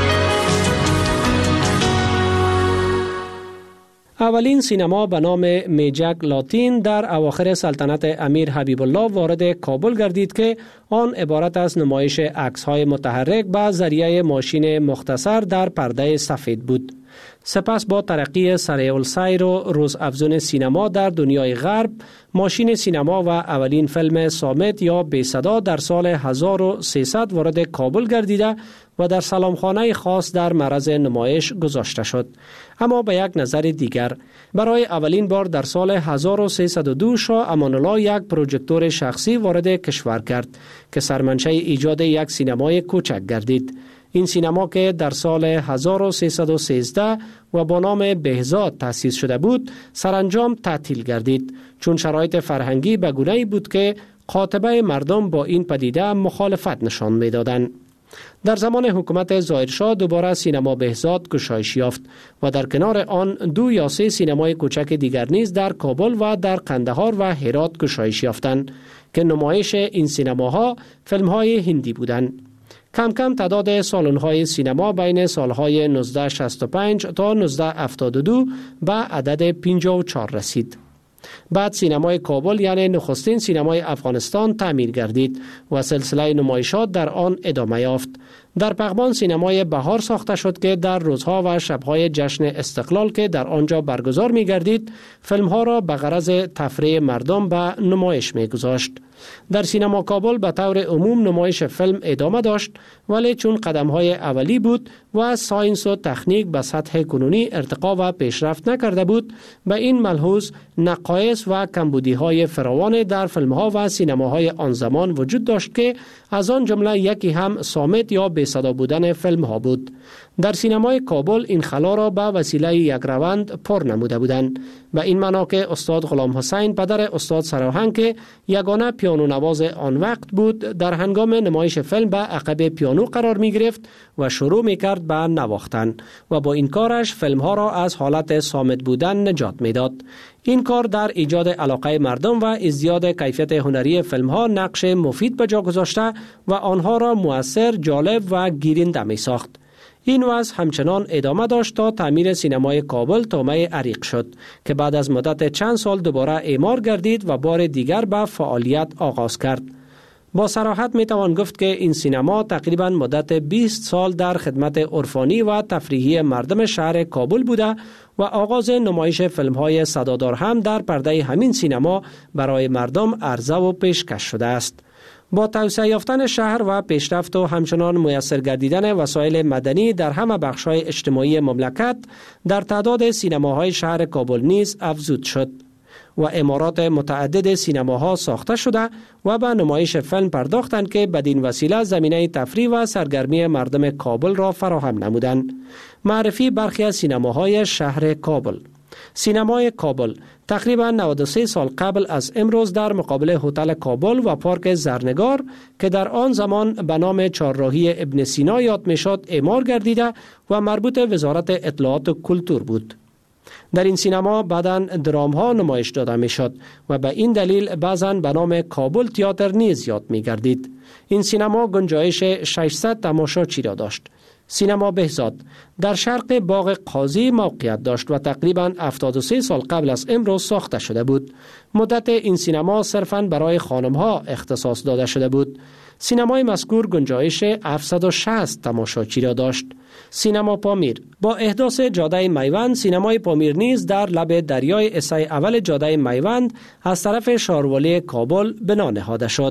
اولین سینما به نام میجک لاتین در اواخر سلطنت امیر حبیب الله وارد کابل گردید که آن عبارت از نمایش عکس‌های متحرک به ذریعه ماشین مختصر در پرده سفید بود. سپس با ترقی سریع السیر و روزافزون سینما در دنیای غرب، ماشین سینما و اولین فیلم صامت یا بی صدا در سال هزار و سیصد وارد کابل گردیده و در سلامخانه خاص در معرض نمایش گذاشته شد. اما به یک نظر دیگر، برای اولین بار در سال هزار و سیصد و دو شاه امان الله یک پروژکتور شخصی وارد کشور کرد که سرمنشه ایجاد یک سینمای کوچک گردید. این سینما که در سال هزار و سیصد و سیزده و با نام بهزاد تأسیس شده بود، سرانجام تعطیل گردید، چون شرایط فرهنگی به گونه‌ای بود که قاطبه مردم با این پدیده مخالفت نشان می‌دادند. در زمان حکومت ظاهرشاه دوباره سینما بهزاد گشایش یافت و در کنار آن دو یا سه سینمای کوچک دیگر نیز در کابل و در قندهار و هرات گشایش یافتند که نمایش این سینماها فیلم‌های هندی بودند. کم کم تعداد سالن‌های سینما بین سالهای نوزده شصت و پنج تا نوزده هفتاد و دو به عدد پنجاه و چهار رسید. بعد سینمای کابل یعنی نخستین سینمای افغانستان تعمیر گردید و سلسله نمایشات در آن ادامه یافت. در پغمان سینمای بهار ساخته شد که در روزها و شبهای جشن استقلال که در آنجا برگزار می گردید، فیلمها را به غرض تفریح مردم به نمایش می گذاشت. در سینما کابل به طور عموم نمایش فیلم ادامه داشت، ولی چون قدم‌های اولی بود و ساینس و تکنیک به سطح کنونی ارتقا و پیشرفت نکرده بود، به این ملحوظ نقایص و کمبودی‌های فراوان در فیلم‌ها و سینماهای آن زمان وجود داشت که از آن جمله یکی هم صامت یا بی صدا بودن فیلم‌ها بود. در سینمای کابل این خلا را به وسیله یک روند پر نموده بودند. به این معنا که استاد غلام حسین پدر استاد سراهنگ که یگانه پیانو نواز آن وقت بود، در هنگام نمایش فیلم به عقب پیانو قرار می گرفت و شروع می کرد به نواختن و با این کارش فیلم‌ها را از حالت صامت بودن نجات می داد. این کار در ایجاد علاقه مردم و ازدیاد کیفیت هنری فیلم‌ها نقش مفید به جا گذاشته و آنها را مؤثر، جالب و گیرنده می ساخت. این وضع همچنان ادامه داشت تا تعمیر سینمای کابل طامع عریق شد که بعد از مدت چند سال دوباره اعمار گردید و بار دیگر به فعالیت آغاز کرد. با صراحت می توان گفت که این سینما تقریبا مدت بیست سال در خدمت عرفانی و تفریحی مردم شهر کابل بوده و آغاز نمایش فیلم‌های صدادار هم در پرده همین سینما برای مردم عرضه و پیشکش شده است. با توسعه یافتن شهر و پیشرفت و همچنان میسر گردیدن وسایل مدنی در همه بخش‌های اجتماعی مملکت، در تعداد سینماهای شهر کابل نیز افزود شد و عمارات متعدد سینماها ساخته شده و به نمایش فیلم پرداختند که بدین وسیله زمینه تفریح و سرگرمی مردم کابل را فراهم نمودند. معرفی برخی از سینماهای شهر کابل. سینمای کابل تقریبا نود و سه سال قبل از امروز در مقابل هتل کابل و پارک زرنگار که در آن زمان به نام چهارراهی ابن سینا یاد میشد اعمار گردیده و مربوط وزارت اطلاعات و کلتور بود. در این سینما بعداً درام ها نمایش داده می شد و به این دلیل بعضاً به نام کابل تئاتر نیز یاد می گردید. این سینما گنجایش ششصد تماشاچی را داشت. سینما بهزاد در شرق باغ قاضی موقعیت داشت و تقریباً هفتاد و سه سال قبل از امروز ساخته شده بود. مدت این سینما صرفاً برای خانم ها اختصاص داده شده بود. سینمای مذکور گنجایش هفتصد و شصت تماشاچی را داشت. سینما پامیر با احداث جاده میوند، سینمای پامیر نیز در لب دریای اسای اول جاده میوند از طرف شاروالی کابل بنا نهاده شد.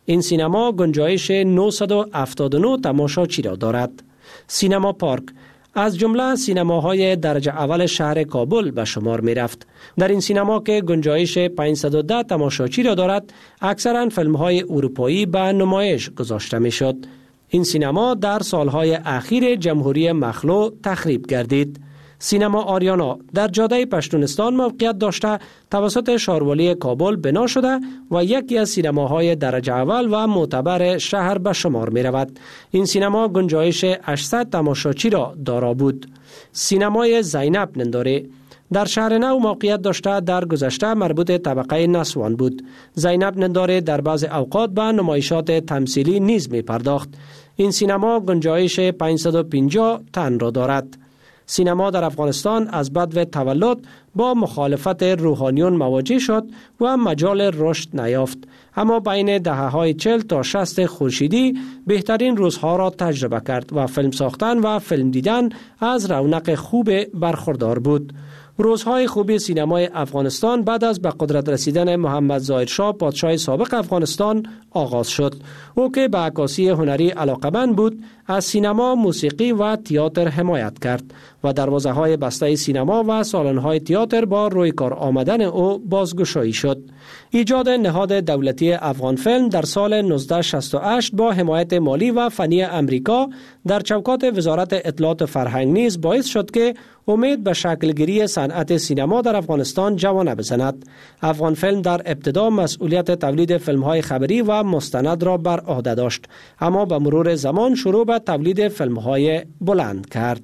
این سینما گنجایش نهصد و هفتاد و نه تماشاچی را دارد. سینما پارک از جمله سینماهای درجه اول شهر کابل به شمار می رفت. در این سینما که گنجایش پانصد و ده تماشاچی را دارد، اکثرا فیلم‌های اروپایی به نمایش گذاشته می شد. این سینما در سالهای اخیر جمهوری مخلوع تخریب گردید. سینما آریانا در جاده پشتونستان موقعیت داشته توسط شاروالی کابل بنا شده و یکی از سینماهای درجه اول و معتبر شهر به شمار می رود. این سینما گنجایش هشتصد تماشاچی را دارا بود. سینمای زینب ننداره در شهر نو موقعیت داشته در گذشته مربوط طبقه نسوان بود. زینب ننداره در بعض اوقات به نمایشات تمثیلی نیز می پرداخت. این سینما گنجایش پانصد و پنجاه تن را دارد. سینما در افغانستان از بدو تولد با مخالفت روحانیون مواجه شد و مجال رشد نیافت، اما بین دهه‌های چهل تا شصت خورشیدی بهترین روزها را تجربه کرد و فیلم ساختن و فیلم دیدن از رونق خوب برخوردار بود. روزهای خوبی سینمای افغانستان بعد از به قدرت رسیدن محمد ظاهر شاه پادشاه سابق افغانستان آغاز شد. او که به عکاسی هنری علاقه‌مند بود، از سینما، موسیقی و تئاتر حمایت کرد و دروازه‌های بسته سینما و سالن‌های تئاتر با روی کار آمدن او بازگشایی شد. ایجاد نهاد دولتی افغان فیلم در سال نوزده شصت و هشت با حمایت مالی و فنی امریکا در چوکات وزارت اطلاعات و فرهنگ نیز باعث شد که امید به شکلگیری صنعت سینما در افغانستان جوانه بزند. افغان فیلم در ابتدا مسئولیت تولید فیلم‌های خبری و مستند را بر عهده داشت، اما به مرور زمان شروع به تولید فیلم‌های بلند کرد.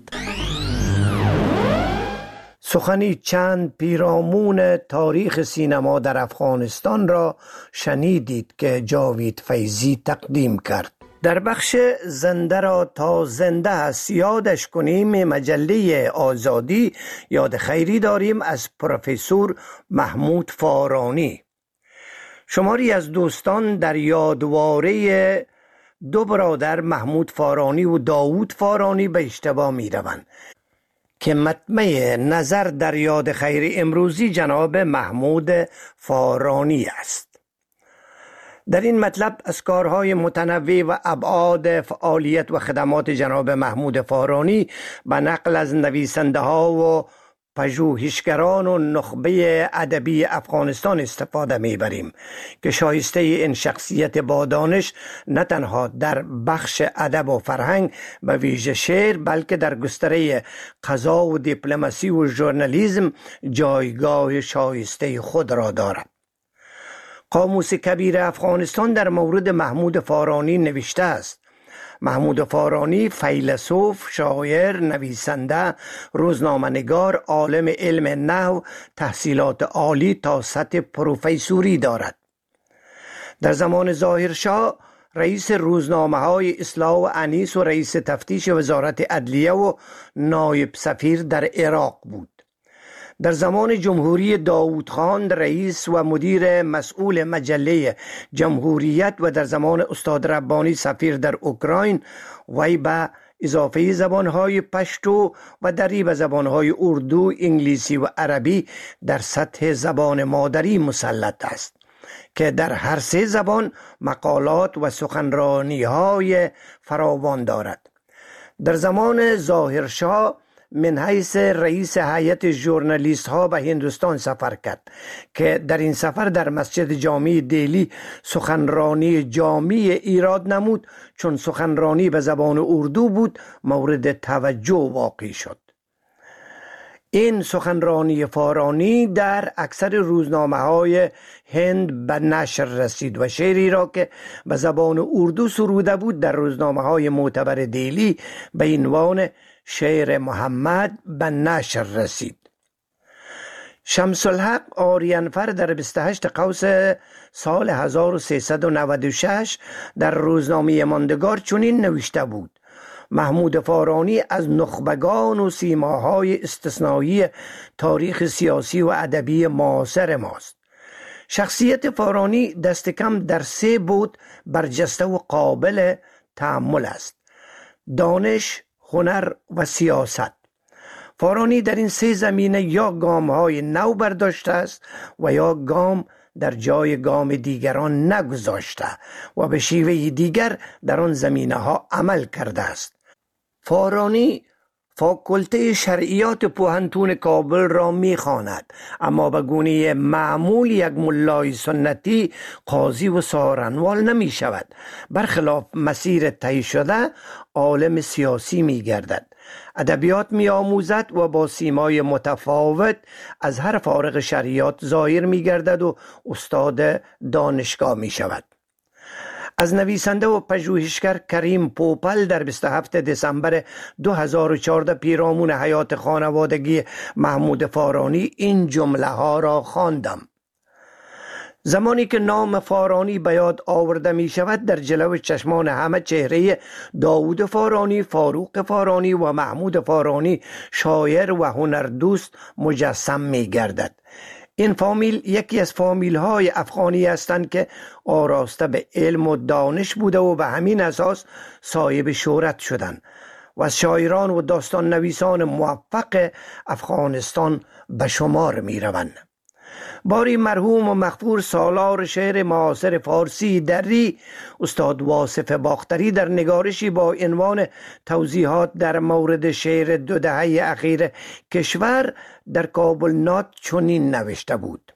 سخنی چند پیرامون تاریخ سینما در افغانستان را شنیدید که جاوید فیضی تقدیم کرد. در بخش زنده را تا زنده است یادش کنیم مجله آزادی یاد خیری داریم از پروفسور محمود فارانی. شماری از دوستان در یادواره دو برادر محمود فارانی و داوود فارانی به اشتباه می روند که مطمع نظر در یاد خیری امروزی جناب محمود فارانی است. در این مطلب از کارهای متنوع و ابعاد فعالیت و خدمات جناب محمود فارانی به نقل از نویسنده ها و پژوهشگران و نخبه ادبی افغانستان استفاده میبریم که شایسته این شخصیت با دانش نه تنها در بخش ادب و فرهنگ به ویژه شعر، بلکه در گستره قضا و دیپلماسی و ژورنالیسم جایگاه شایسته خود را دارد. قاموس کبیر افغانستان در مورد محمود فارانی نوشته است: محمود فارانی فیلسوف، شاعر، نویسنده، روزنامه‌نگار، عالم علم نحو، تحصیلات عالی تا سطح پروفسوری دارد. در زمان ظاهرشاه رئیس روزنامه‌های اصلاح و انیس و رئیس تفتیش وزارت عدلیه و نایب سفیر در عراق بود. در زمان جمهوری داوود خان رئیس و مدیر مسئول مجله جمهوریت و در زمان استاد ربانی سفیر در اوکراین، وی به اضافه زبانهای پشتو و دری به زبانهای اردو، انگلیسی و عربی در سطح زبان مادری مسلط است که در هر سه زبان مقالات و سخنرانی‌های فراوان دارد. در زمان ظاهرشاه من حیث رئیس هیئت ژورنالیست ها به هندوستان سفر کرد که در این سفر در مسجد جامع دهلی سخنرانی جامع ایراد نمود، چون سخنرانی به زبان اردو بود مورد توجه واقع شد. این سخنرانی فارانی در اکثر روزنامه های هند به نشر رسید و شعری را که به زبان اردو سروده بود در روزنامه های معتبر دهلی به عنوان شعر محمد به نشر رسید. شمس الحق آریانفر در بیست و هشتم قوس سال هزار و سیصد و نود و شش در روزنامه ماندگار چنین نوشته بود: محمود فارانی از نخبگان و سیماهای استثنایی تاریخ سیاسی و ادبی معاصر ماست. شخصیت فارانی دست کم در سه بود برجسته و قابل تأمل است: دانش، هنر و سیاست. فارانی در این سه زمینه یا گام های نو برداشته است و یا گام در جای گام دیگران نگذاشته و به شیوه دیگر در آن زمینه ها عمل کرده است. فارانی فاکولته شرعیات پوهنتون کابل را می‌خواند، اما به گونه معمول یک ملای سنتی قاضی و سارنوال نمی شود. برخلاف مسیر طی شده عالم سیاسی می گردد، ادبیات می آموزد و با سیمای متفاوت از هر فارغ شرعیات ظاهر می گردد و استاد دانشگاه می شود. از نویسنده و پژوهشگر کریم پوپل در بیست و هفتم دسامبر دو هزار و چهارده پیرامون حیات خانوادگی محمود فارانی این جمله ها را خواندم: زمانی که نام فارانی به یاد آورده می شود در جلو چشمان همه چهره داوود فارانی، فاروق فارانی و محمود فارانی شاعر و هنردوست مجسم می گردد. این فامیل یکی از فامیل های افغانی هستند که آراسته به علم و دانش بوده و به همین اساس صاحب شهرت شدند و از شاعران و داستان نویسان موفق افغانستان به شمار می روند. باری مرحوم و مغفور سالار شعر معاصر فارسی دری استاد واصف باختری در نگارشی با عنوان توضیحات در مورد شعر دو دهه اخیر کشور در کابل نات چنین نوشته بود: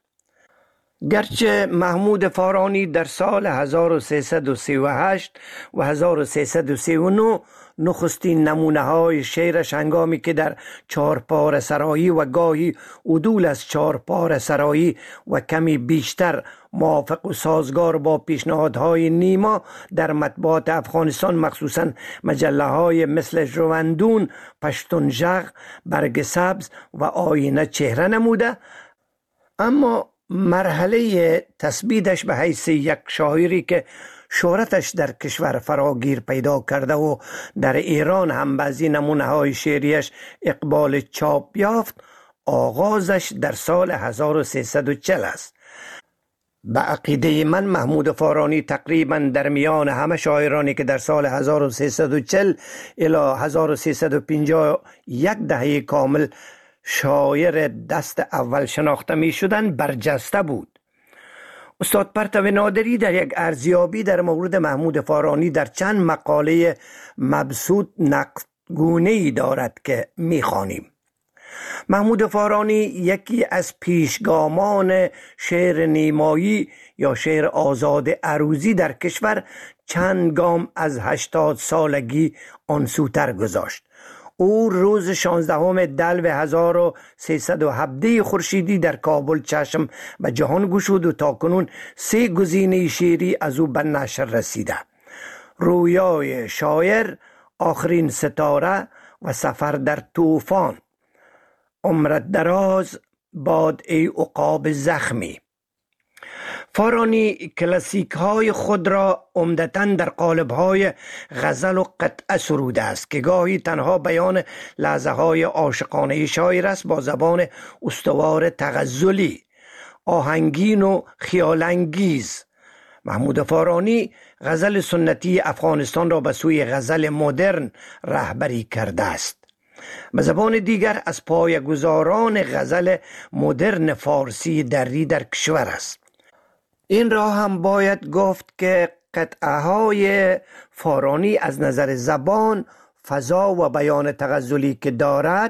گرچه محمود فارانی در سال هزار و سیصد و سی و هشت و هزار و سیصد و سی و نه نخستین نمونه های شعرش هنگامی که در چهارپاره سرایی و گاهی عدول از چهارپاره سرایی و کمی بیشتر موافق و سازگار با پیشنهادهای نیما در مطبوعات افغانستان مخصوصاً مجله های مثل ژوندون، پشتونژغ، برگ سبز و آینه چهره نموده، اما مرحله تثبیتش به حیث یک شاعری که شهرتش در کشور فراگیر پیدا کرده و در ایران هم بعضی نمونه های شعریش اقبال چاپ یافت، آغازش در سال هزار و سیصد و چهل است. به عقیده من محمود فارانی تقریبا در میان همه شاعرانی که در سال هزار و سیصد و چهل الی هزار و سیصد و پنجاه یک دهه کامل شاعر دست اول شناخته می شدن برجسته بود. استاد پرتو نادری در یک ارزیابی در مورد محمود فارانی در چند مقاله مبسوط نقدگونه‌ای دارد که می‌خوانیم: محمود فارانی یکی از پیشگامان شعر نیمایی یا شعر آزاد عروضی در کشور چند گام از هشتاد سالگی آن سوتر گذاشت. او روز شانزدهم دلو هزار و سیصد و هفده خورشیدی در کابل چشم به جهان گشود و تاکنون سه گزینه شعری از او به نشر رسیده: رویای شاعر، آخرین ستاره و سفر در طوفان. عمرت دراز باد ای عقاب زخمی. فارانی کلاسیک های خود را عمدتاً در قالب های غزل و قطعه سروده است که گاهی تنها بیان لحظه های عاشقانه شاعر است با زبان استوار تغزلی، آهنگین و خیالانگیز. محمود فارانی غزل سنتی افغانستان را به سوی غزل مدرن رهبری کرده است. به زبان دیگر از پایه‌گذاران غزل مدرن فارسی دری در کشور است. این را هم باید گفت که قطعه های فارانی از نظر زبان، فضا و بیان تغزلی که دارد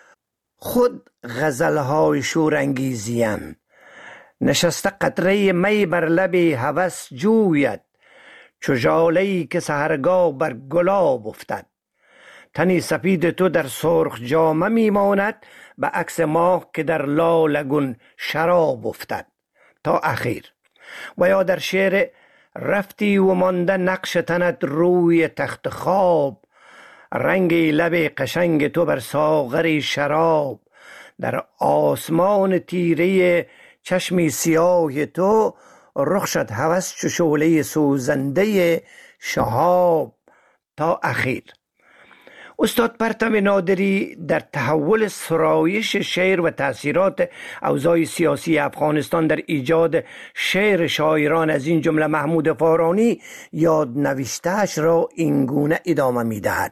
خود غزل های شورانگیزی اند. نشسته قطره می بر لب هوس جوید، چو ژاله‌ای که سحرگاه بر گلاب افتد. تنی سپید تو در سرخ جامه میماند، به عکس ماه که در لالگون شراب افتد. تا اخیر. و یا در شعر رفتی و مانده نقش تنت روی تخت خواب، رنگ لب قشنگ تو بر ساغر شراب، در آسمان تیره چشمی سیاه تو، رخ شد هوس چو شعله سوزنده شهاب. تا اخیر. استاد پرتو نادری در تحول سرایش شعر و تأثیرات اوضاع سیاسی افغانستان در ایجاد شعر شاعران از این جمله محمود فارانی یاد نوشتهش را اینگونه ادامه می دهد: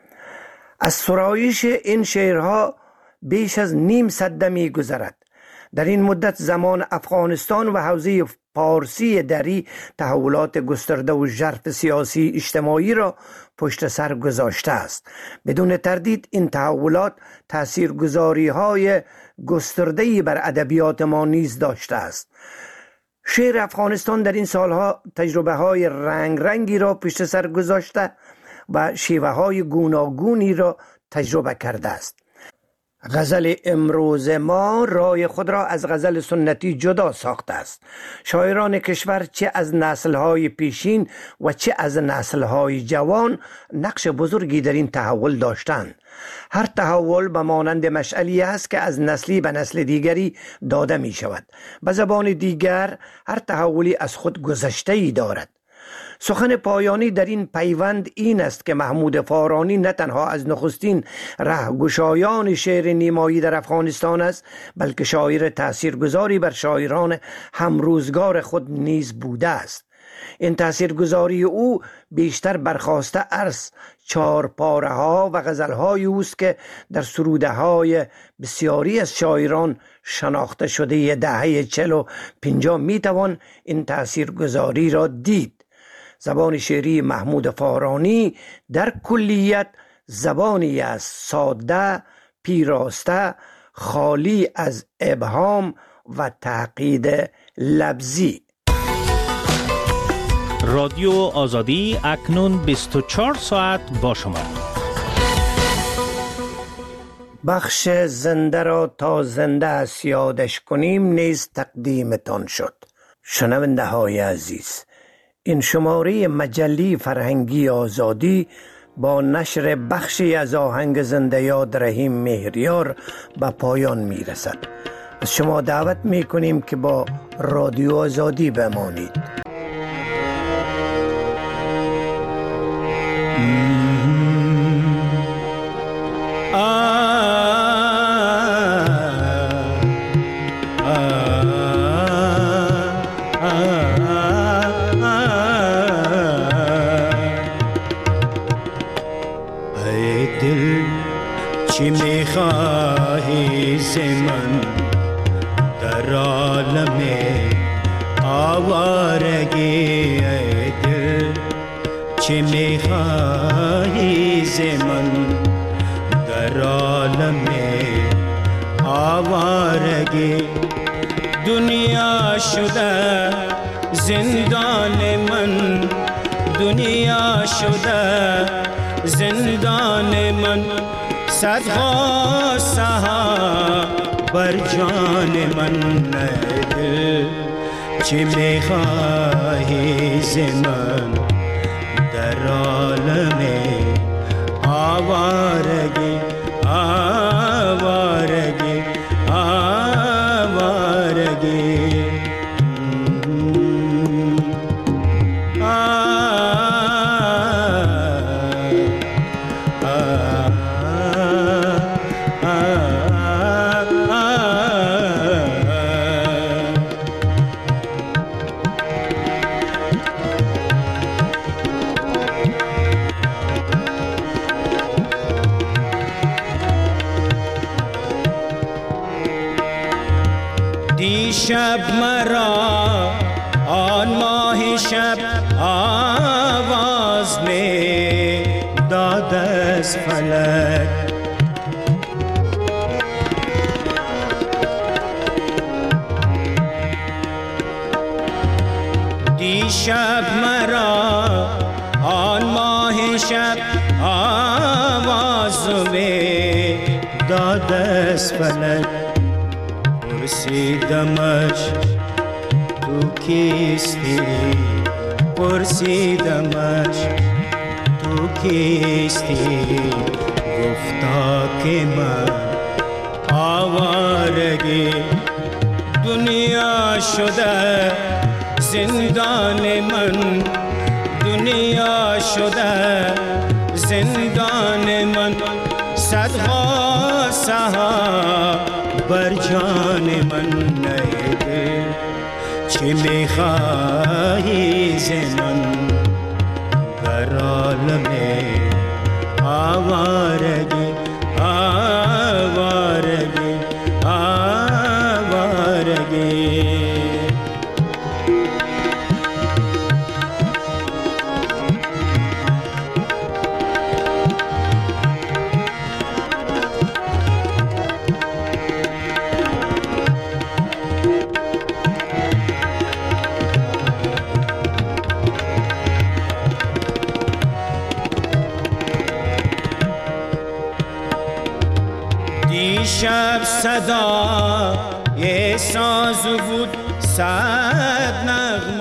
از سرایش این شعرها بیش از نیم صده می گذرد. در این مدت زمان افغانستان و حوزه پارسی دری تحولات گسترده و ژرف سیاسی اجتماعی را پشت سر گذاشته است. بدون تردید این تحولات تاثیرگذاری های گسترده‌ای بر ادبیات ما نیز داشته است. شعر افغانستان در این سالها تجربه های رنگ رنگی را پشت سر گذاشته و شیوه های گوناگونی را تجربه کرده است. غزل امروز ما رای خود را از غزل سنتی جدا ساخته است. شاعران کشور چه از نسل‌های پیشین و چه از نسل‌های جوان نقش بزرگی در این تحول داشتند. هر تحول به مانند مشعلی است که از نسلی به نسل دیگری داده می شود. به زبان دیگر هر تحولی از خود گذشته‌ای دارد. سخن پایانی در این پیوند این است که محمود فارانی نه تنها از نخستین رهگشایان شعر نیمایی در افغانستان است، بلکه شاعر تاثیرگذاری بر شاعران همروزگار خود نیز بوده است. این تاثیرگذاری او بیشتر برخواسته از چهار پاره ها و غزل های اوست که در سروده های بسیاری از شاعران شناخته شده دهه چل و پنجاه می توان این تاثیرگذاری را دید. زبان شعری محمود فارانی در کلیت زبانی است ساده، پیراسته، خالی از ابهام و تعقید لفظی. رادیو آزادی اکنون بیست و چهار ساعت با شما. بخش زنده را تا زنده است یادش کنیم نیز تقدیمتان شد. شنونده های عزیز، این شماره مجله فرهنگی آزادی با نشر بخشی از آهنگ زنده یاد رحیم مهریار به پایان می رسد. از شما دعوت می کنیم که با رادیو آزادی بمانید. چی میخواهی ز من در عالم آوارگی؟ ای دل چی میخواهی ز من در عالم آوارگی؟ دنیا شده زندان من، دنیا شده زندان من، صد غصه ها بر جان من. دل چی میخواهی ز من در عالم آوارگی؟ آوارگی آوارگی شب مرا آن ماه شب آواز می داد از فلک، دیشب مرا آن ماه شب آواز می داد از فلک. پرسیدمش تو کیستی، پرسیدمش تو کیستی، گفتا که من آوارگی. دنیا شده زندان من، دنیا شده زندان من، صد غصه ها بر جان من. نیده چی میخواهی ز من در عالم آوارگی؟ آوارگی آوارگی صدا یه ساز بود صد نغمه